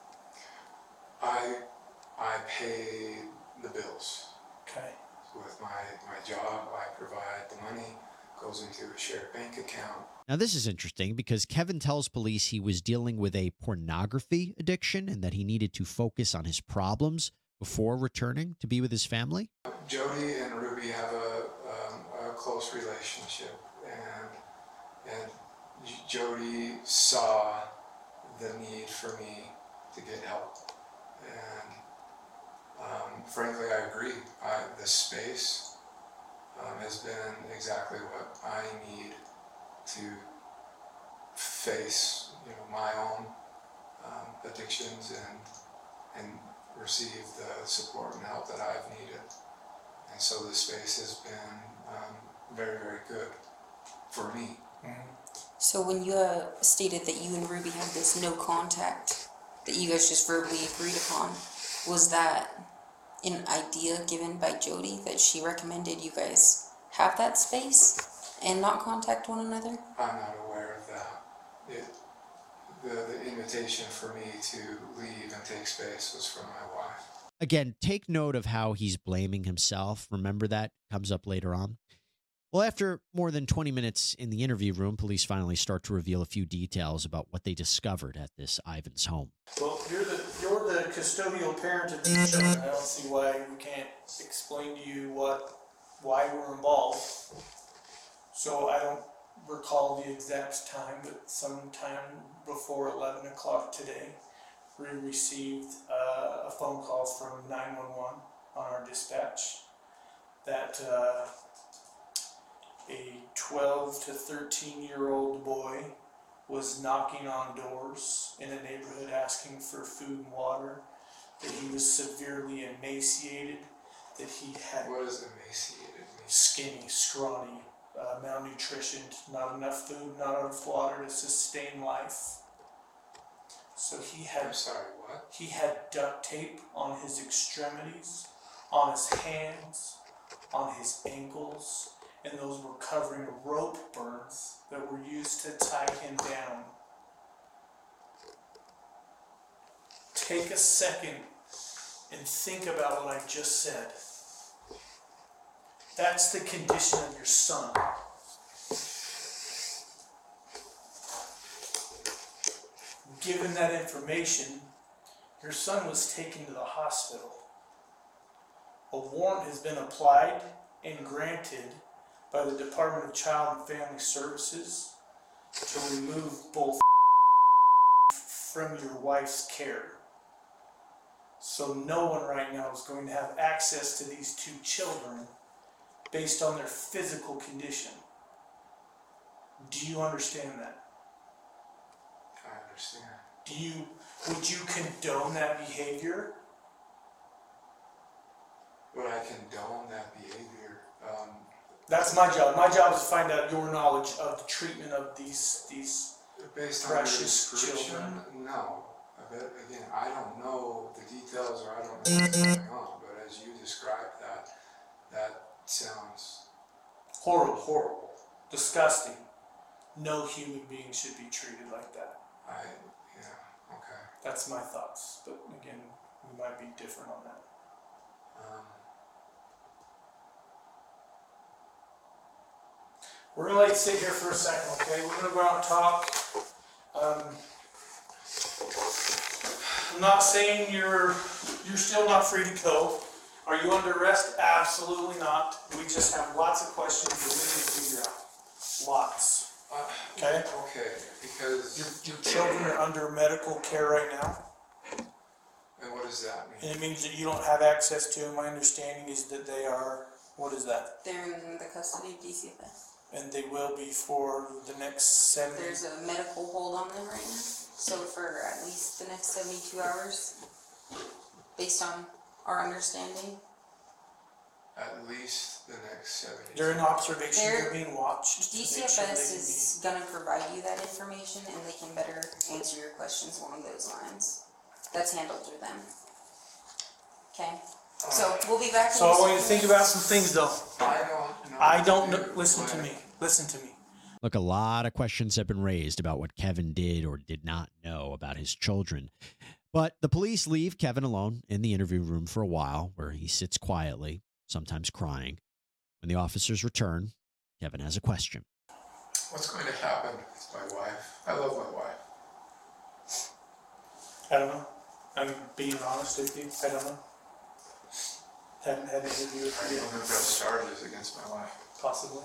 I I pay the bills. Okay. With my my job, I provide the money. Goes into a shared bank account. Now, this is interesting because Kevin tells police he was dealing with a pornography addiction and that he needed to focus on his problems before returning to be with his family. Jody and Ruby have a, um, a close relationship, and and J- Jody saw the need for me to get help, and um, frankly, I agree. I, the space. Um, has been exactly what I need to face, you know, my own um, addictions and and receive the support and help that I've needed. And so this space has been um, very, very good for me. Mm-hmm. So when you uh, stated that you and Ruby had this no contact that you guys just verbally agreed upon, was that an idea given by Jody that she recommended you guys have that space and not contact one another? I'm not aware of that. It, the, the invitation for me to leave and take space was from my wife. Again, take note of how he's blaming himself. Remember that comes up later on. Well, after more than twenty minutes in the interview room, police finally start to reveal a few details about what they discovered at this Ivan's home. Well, you're the you're the custodial parent of these children. I don't see why we can't explain to you what why we're involved. So I don't recall the exact time, but sometime before eleven o'clock today, we received uh, a phone call from nine one one on our dispatch that uh, a twelve to thirteen year old boy was knocking on doors in a neighborhood asking for food and water, that he was severely emaciated, that he had what is emaciated mean? Skinny, scrawny, uh, malnutritioned, not enough food, not enough water to sustain life. So he had I'm sorry, what? He had duct tape on his extremities, on his hands, on his ankles, and those were covering rope burns that were used to tie him down. Take a second and think about what I just said. That's the condition of your son. Given that information, your son was taken to the hospital. A warrant has been applied and granted by the Department of Child and Family Services to remove both from your wife's care. So no one right now is going to have access to these two children based on their physical condition. Do you understand that? I understand. Do you, would you condone that behavior? Would I condone that behavior? Um, That's my job. My job is to find out your knowledge of the treatment of these these based precious on your description, children. no. I bet, again, I don't know the details or I don't know what's going on, but as you described that, that sounds horrible, horrible, disgusting. No human being should be treated like that. I, yeah, okay. That's my thoughts, but again, we might be different on that. Um, We're gonna let you sit here for a second, okay? We're gonna go out and talk. Um, I'm not saying you're you're still not free to go. Are you under arrest? Absolutely not. We just have lots of questions that we need to figure out. Lots. Uh, okay? Okay, because your, your children are under medical care right now. And what does that mean? And it means that you don't have access to them. My understanding is that they are, what is that? They're in the custody of D C F S. And they will be for the next seventy. There's a medical hold on them right now. So for at least the next seventy-two hours, based on our understanding. At least the next seventy. They're in observation. They're, They're being watched. D C F S is going to provide you that information and they can better answer your questions along those lines. That's handled through them. Okay? So we'll be back. So I want you to think about some things though. I don't know. I don't know. Listen to me. Listen to me. Look, a lot of questions have been raised about what Kevin did or did not know about his children. But the police leave Kevin alone in the interview room for a while, where he sits quietly, sometimes crying. When the officers return, Kevin has a question. What's going to happen with my wife? I love my wife. I don't know. I'm being honest with you. I don't know. Haven't had an interview with you. I don't know if those charges against my wife. Possibly.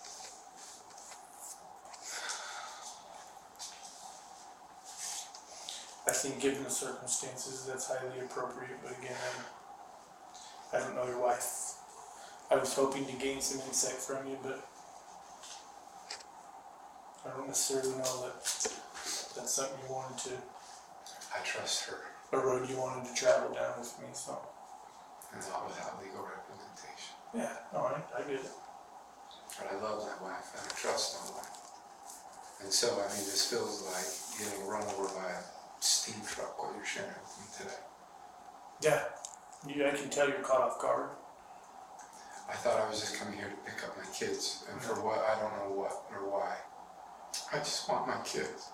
I think given the circumstances, that's highly appropriate, but again, I, I don't know your wife. I was hoping to gain some insight from you, but I don't necessarily know that that's something you wanted to, I trust her. a road you wanted to travel down with me, so. And not without legal representation. Yeah, all right, I get it. But I love my wife and I trust my wife. And so, I mean, this feels like getting run over by a steam truck what you're sharing with me today. Yeah, you, I can tell you're caught off guard. I thought I was just coming here to pick up my kids, and for what, I don't know what or why. I just want my kids.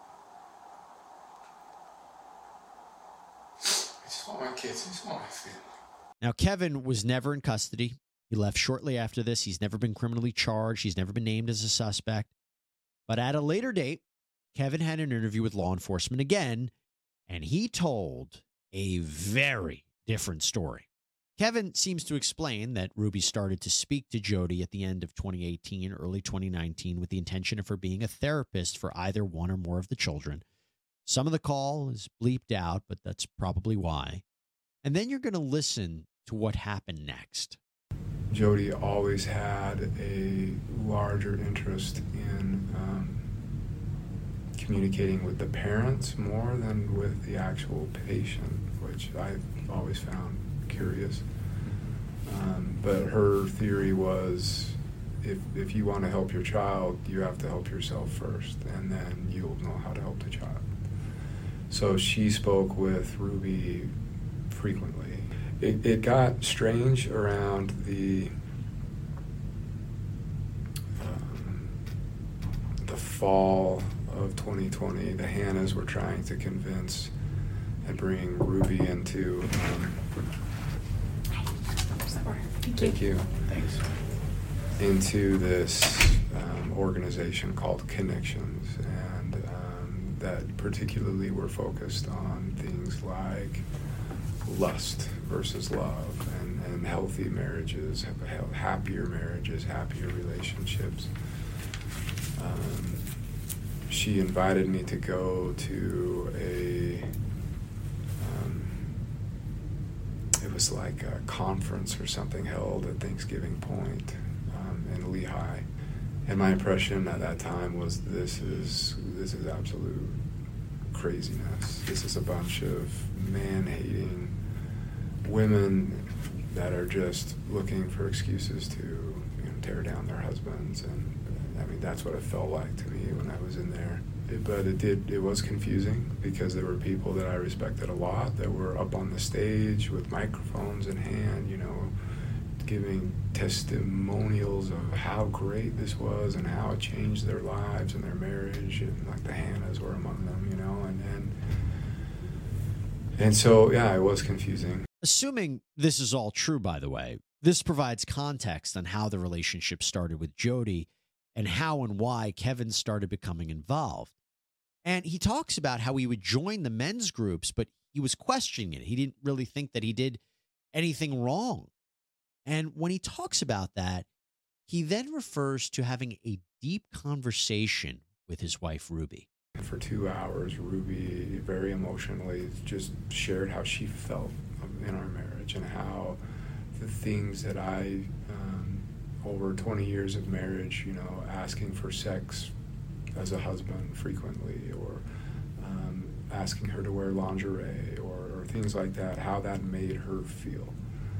I just want my kids, I just want my family. Now, Kevin was never in custody. He left shortly after this. He's never been criminally charged. He's never been named as a suspect. But at a later date, Kevin had an interview with law enforcement again, and he told a very different story. Kevin seems to explain that Ruby started to speak to Jody at the end of twenty eighteen, early twenty nineteen, with the intention of her being a therapist for either one or more of the children. Some of the call is bleeped out, but that's probably why. And then you're going to listen to what happened next. Jody always had a larger interest in um, communicating with the parents more than with the actual patient, which I've always found curious. Um, but her theory was, if, if you want to help your child, you have to help yourself first, and then you'll know how to help the child. So she spoke with Ruby frequently. It, it got strange around the um, the fall of twenty twenty. The Hannahs were trying to convince and bring Ruby into um, thank you. Thanks. Into this um, organization called Connections, and um, that particularly were focused on things like lust versus love, and, and healthy marriages, happier marriages, happier relationships. Um, she invited me to go to a, um, it was like a conference or something held at Thanksgiving Point um, in Lehigh. And my impression at that time was this is this is absolute craziness. This is a bunch of man-hating women that are just looking for excuses to, you know, tear down their husbands, and I mean that's what it felt like to me when I was in there. It, but it did it was confusing because there were people that I respected a lot that were up on the stage with microphones in hand, you know, giving testimonials of how great this was and how it changed their lives and their marriage, and like the Hannahs were among them, you know, and and and so yeah, it was confusing. Assuming this is all true, by the way, this provides context on how the relationship started with Jody and how and why Kevin started becoming involved. And he talks about how he would join the men's groups, but he was questioning it. He didn't really think that he did anything wrong. And when he talks about that, he then refers to having a deep conversation with his wife, Ruby. For two hours, Ruby very emotionally just shared how she felt in our marriage and how the things that I, um, over twenty years of marriage, you know, asking for sex as a husband frequently, or um, asking her to wear lingerie, or, or things like that, how that made her feel.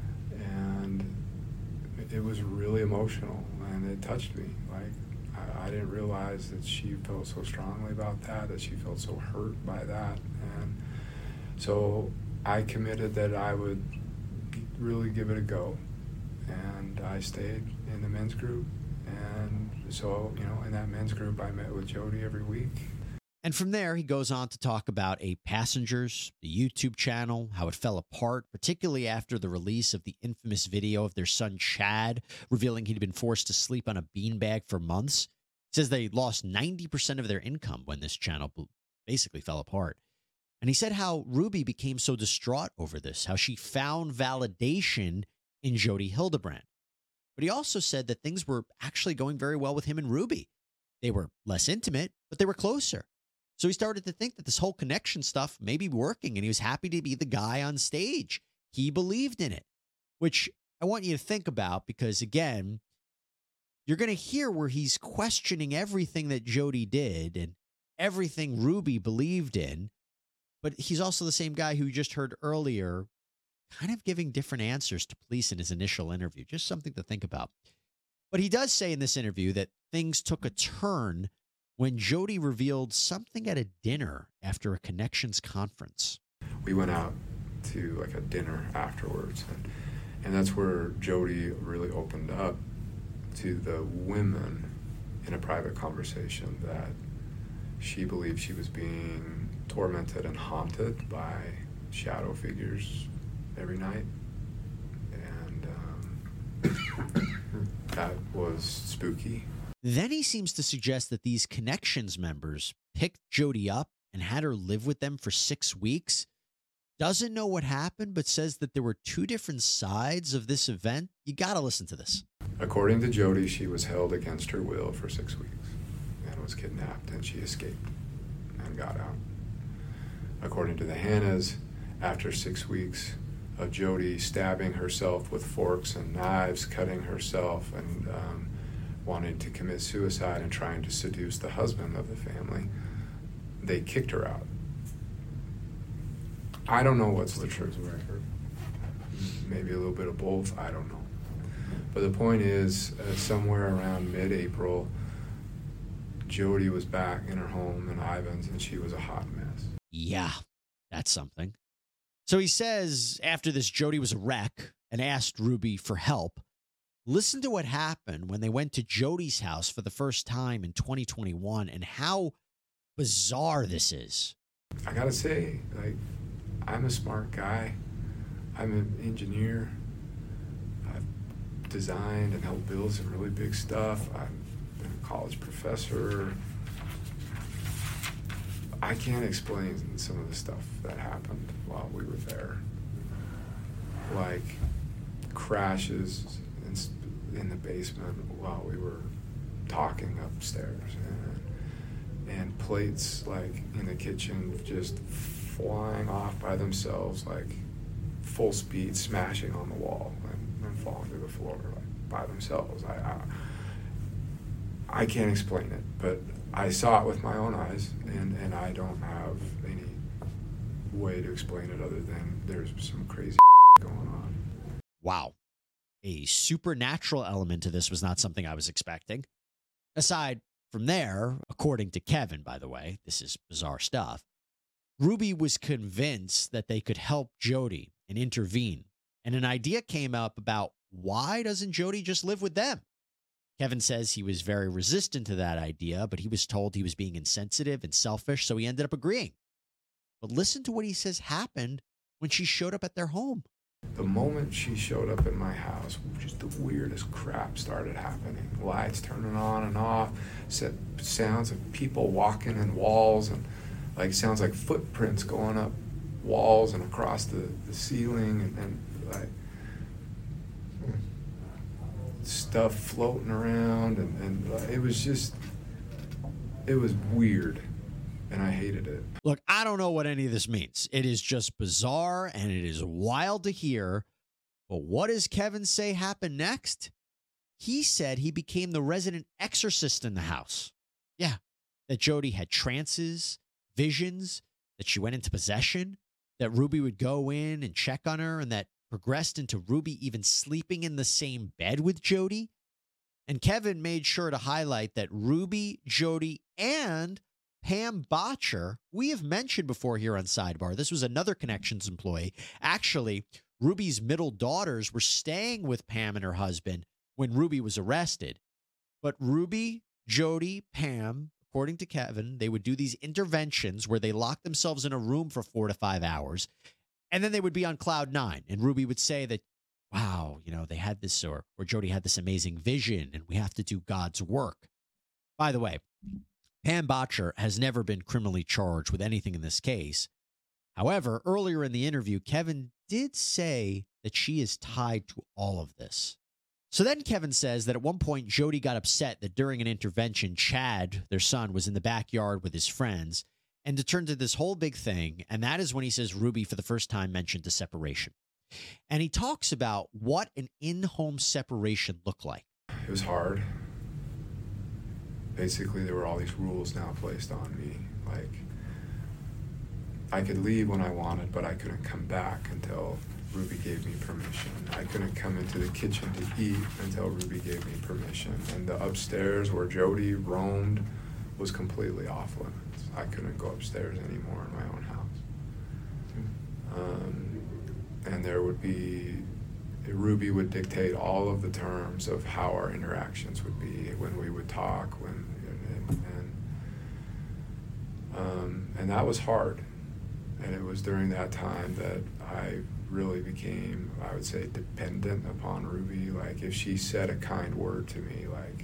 And it was really emotional, and it touched me. Like, I, I didn't realize that she felt so strongly about that, that she felt so hurt by that. And so I committed that I would really give it a go. And I stayed in the men's group. And so, you know, in that men's group, I met with Jody every week. And from there, he goes on to talk about Eight Passengers, the YouTube channel, how it fell apart, particularly after the release of the infamous video of their son Chad, revealing he'd been forced to sleep on a beanbag for months. He says they lost ninety percent of their income when this channel basically fell apart. And he said how Ruby became so distraught over this, how she found validation in Jody Hildebrand. But he also said that things were actually going very well with him and Ruby. They were less intimate, but they were closer. So he started to think that this whole connection stuff may be working, and he was happy to be the guy on stage. He believed in it, which I want you to think about because, again, you're going to hear where he's questioning everything that Jody did, and everything Ruby believed in, but he's also the same guy who you just heard earlier kind of giving different answers to police in his initial interview. Just something to think about. But he does say in this interview that things took a turn when Jody revealed something at a dinner after a Connections conference. We went out to like a dinner afterwards, and, and that's where Jody really opened up to the women in a private conversation that she believed she was being tormented and haunted by shadow figures every night. And um, that was spooky. Then he seems to suggest that these Connections members picked Jody up and had her live with them for six weeks. Doesn't know what happened, but says that there were two different sides of this event. You got to listen to this. According to Jody, she was held against her will for six weeks and was kidnapped, and she escaped and got out. According to the Hannahs, after six weeks of Jody stabbing herself with forks and knives, cutting herself, and um, wanting to commit suicide and trying to seduce the husband of the family, they kicked her out. I don't know what's the truth. Maybe a little bit of both. I don't know. But the point is, uh, somewhere around mid-April, Jody was back in her home in Ivins, and she was a hot mess. Yeah, that's something. So he says after this, Jody was a wreck and asked Ruby for help. Listen to what happened when they went to Jody's house for the first time in twenty twenty-one and how bizarre this is. I gotta say, like, I'm a smart guy. I'm an engineer. I've designed and helped build some really big stuff. I've been a college professor. I can't explain some of the stuff that happened while we were there. Like crashes in, in the basement while we were talking upstairs, and, and plates like in the kitchen just flying off by themselves, like full speed, smashing on the wall and, and falling to the floor like by themselves. I, I I can't explain it, but I saw it with my own eyes, and, and I don't have any way to explain it other than there's some crazy going on. Wow. A supernatural element to this was not something I was expecting. Aside from there, according to Kevin, by the way, this is bizarre stuff, Ruby was convinced that they could help Jody and intervene, and an idea came up about why doesn't Jody just live with them? Kevin says he was very resistant to that idea, but he was told he was being insensitive and selfish, so he ended up agreeing. But listen to what he says happened when she showed up at their home. The moment she showed up at my house, just the weirdest crap started happening. Lights turning on and off, sounds of people walking in walls, and like sounds like footprints going up walls and across the, the ceiling, and, and like stuff floating around, and, and uh, it was just, it was weird, and I hated it. Look, I don't know what any of this means. It is just bizarre, and it is wild to hear. But what does Kevin say happened next? He said he became the resident exorcist in the house. Yeah, that Jody had trances, visions, that she went into possession, that Ruby would go in and check on her, and that progressed into Ruby even sleeping in the same bed with Jody. And Kevin made sure to highlight that Ruby, Jody, and Pam Botcher, we have mentioned before here on Sidebar. This was another Connections employee. Actually, Ruby's middle daughters were staying with Pam and her husband when Ruby was arrested. But Ruby, Jody, Pam, according to Kevin, they would do these interventions where they locked themselves in a room for four to five hours. And then they would be on cloud nine. And Ruby would say that, wow, you know, they had this, or, or Jody had this amazing vision, and we have to do God's work. By the way, Pam Botcher has never been criminally charged with anything in this case. However, earlier in the interview, Kevin did say that she is tied to all of this. So then Kevin says that at one point, Jody got upset that during an intervention, Chad, their son, was in the backyard with his friends, and it turned into this whole big thing. And that is when he says Ruby, for the first time, mentioned the separation. And he talks about what an in-home separation looked like. It was hard. basically there were all these rules now placed on me. Like, I could leave when I wanted, but I couldn't come back until Ruby gave me permission. I couldn't come into the kitchen to eat until Ruby gave me permission. And the upstairs where Jody roamed was completely off limits. I couldn't go upstairs anymore in my own house. Um, and there would be, Ruby would dictate all of the terms of how our interactions would be, when we would talk, when, and, and, um, and that was hard. And it was during that time that I really became, I would say, dependent upon Ruby. Like, if she said a kind word to me, like,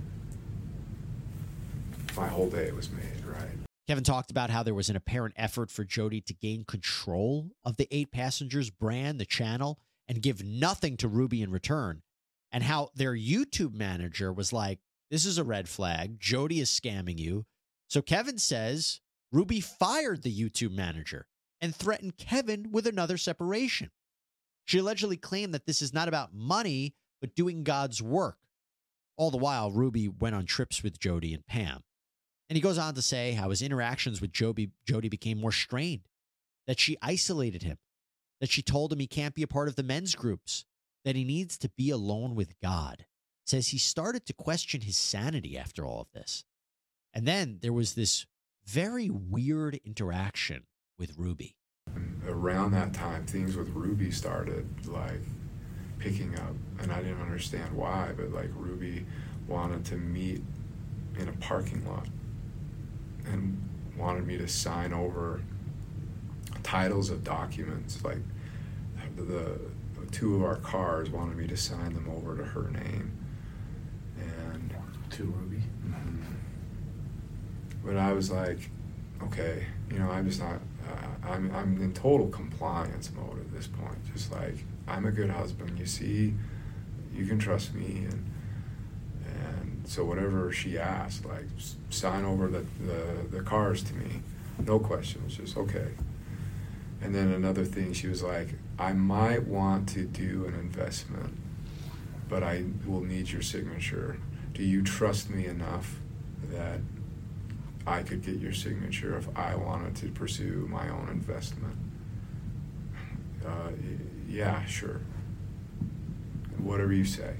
my whole day was made, right? Kevin talked about how there was an apparent effort for Jody to gain control of the Eight Passengers brand, the channel, and give nothing to Ruby in return. And how their YouTube manager was like, this is a red flag. Jody is scamming you. So Kevin says Ruby fired the YouTube manager and threatened Kevin with another separation. She allegedly claimed that this is not about money, but doing God's work. All the while, Ruby went on trips with Jody and Pam. And he goes on to say how his interactions with Jody, Jody became more strained, that she isolated him, that she told him he can't be a part of the men's groups, that he needs to be alone with God. Says he started to question his sanity after all of this. And then there was this very weird interaction with Ruby. Around that time, things with Ruby started, like, picking up. And I didn't understand why, but, like, Ruby wanted to meet in a parking lot and wanted me to sign over titles of documents. Like, the, the two of our cars wanted me to sign them over to her name. And to Ruby. Mm-hmm. But I was like, okay, you know, I'm just not, uh, I'm, I'm in total compliance mode at this point. Just like, I'm a good husband, you see, you can trust me. And and so whatever she asked, like, sign over the, the, the cars to me, no questions, just okay. And then another thing, she was like, I might want to do an investment, but I will need your signature. Do you trust me enough that I could get your signature if I wanted to pursue my own investment? Uh, yeah, sure. Whatever you say.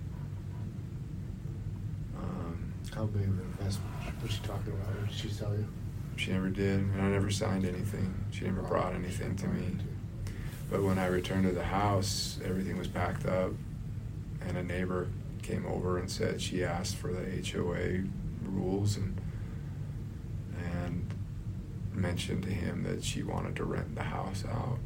Um, How big of an investment was she talking about? What did she tell you? She never did, and I never signed anything. She never brought anything to me. But when I returned to the house, everything was packed up, and a neighbor came over and said she asked for the H O A rules and and mentioned to him that she wanted to rent the house out,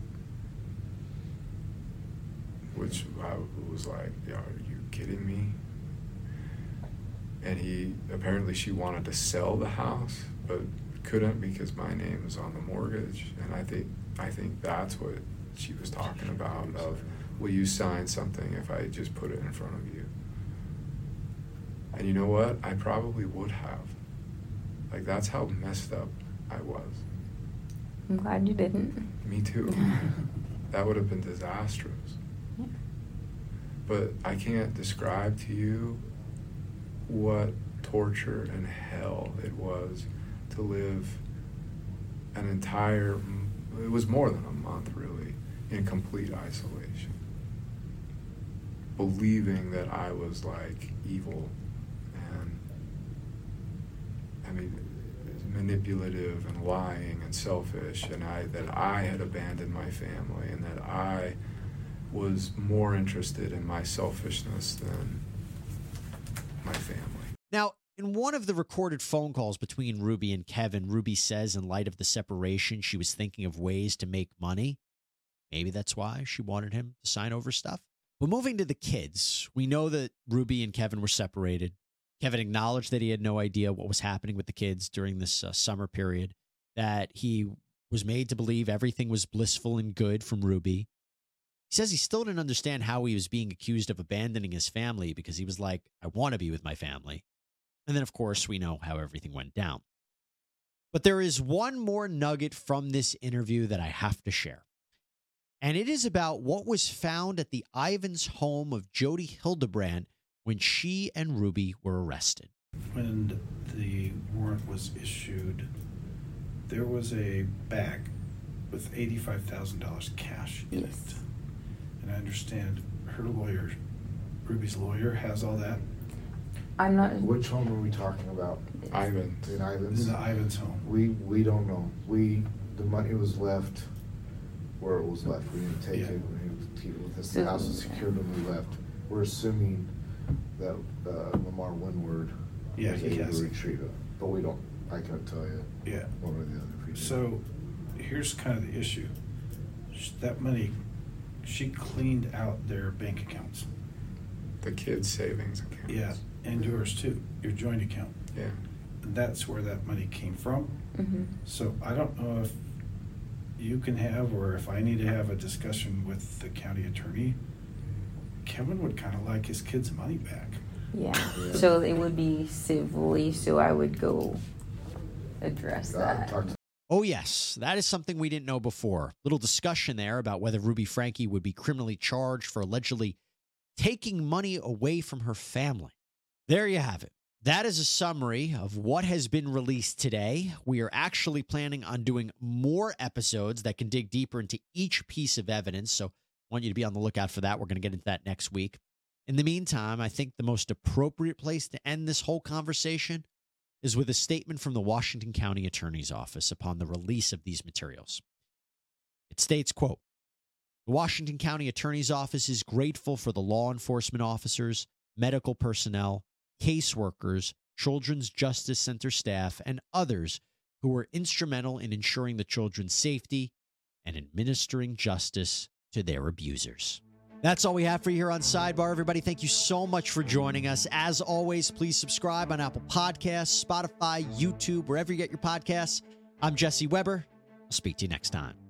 which I was like, yeah, are you kidding me? And he, apparently she wanted to sell the house, but couldn't because my name is on the mortgage. And I think I think that's what she was talking about, of, will you sign something if I just put it in front of you? And you know what? I probably would have. Like, that's how messed up I was. I'm glad you didn't. Me too. That would have been disastrous. Yeah. But I can't describe to you what torture and hell it was to live an entire, it was more than a month really, in complete isolation. Believing that I was like evil and, I mean, manipulative and lying and selfish, and I that I had abandoned my family, and that I was more interested in my selfishness than my family. Now, in one of the recorded phone calls between Ruby and Kevin, Ruby says in light of the separation, she was thinking of ways to make money. Maybe that's why she wanted him to sign over stuff. But moving to the kids, we know that Ruby and Kevin were separated. Kevin acknowledged that he had no idea what was happening with the kids during this uh, summer period, that he was made to believe everything was blissful and good from Ruby. He says he still didn't understand how he was being accused of abandoning his family, because he was like, I want to be with my family. And then, of course, we know how everything went down. But there is one more nugget from this interview that I have to share. And it is about what was found at the Ivins home of Jody Hildebrand when she and Ruby were arrested. When the warrant was issued, there was a bag with eighty-five thousand dollars cash in Yes. it. And I understand her lawyer, Ruby's lawyer, has all that. I'm not. Which home are we talking about? Ivan. In Ivans? In the Ivans home. We, we don't know. We, the money was left where it was left. We didn't take Yeah. it. We didn't keep it with us. So- The house was secured when we left. We're assuming that uh, Lamar Windward Yeah, was he able has to it. retrieve it. But we don't, I couldn't tell you Yeah. one or the other. if we did. So here's kind of the issue. Sh- That money, she cleaned out their bank accounts. The kids' savings account. Yeah, and yours too, your joint account. Yeah. And that's where that money came from. Mhm. So I don't know if you can have, or if I need to have a discussion with the county attorney. Kevin would kind of like his kids' money back. Yeah. So it would be civilly, so I would go address that. Oh, yes, that is something we didn't know before. Little discussion there about whether Ruby Franke would be criminally charged for allegedly taking money away from her family. There you have it. That is a summary of what has been released today. We are actually planning on doing more episodes that can dig deeper into each piece of evidence, so I want you to be on the lookout for that. We're going to get into that next week. In the meantime, I think the most appropriate place to end this whole conversation is with a statement from the Washington County Attorney's Office upon the release of these materials. It states, quote, "The Washington County Attorney's Office is grateful for the law enforcement officers, medical personnel, caseworkers, Children's Justice Center staff, and others who were instrumental in ensuring the children's safety and administering justice to their abusers." That's all we have for you here on Sidebar, everybody. Thank you so much for joining us. As always, please subscribe on Apple Podcasts, Spotify, YouTube, wherever you get your podcasts. I'm Jesse Weber. I'll speak to you next time.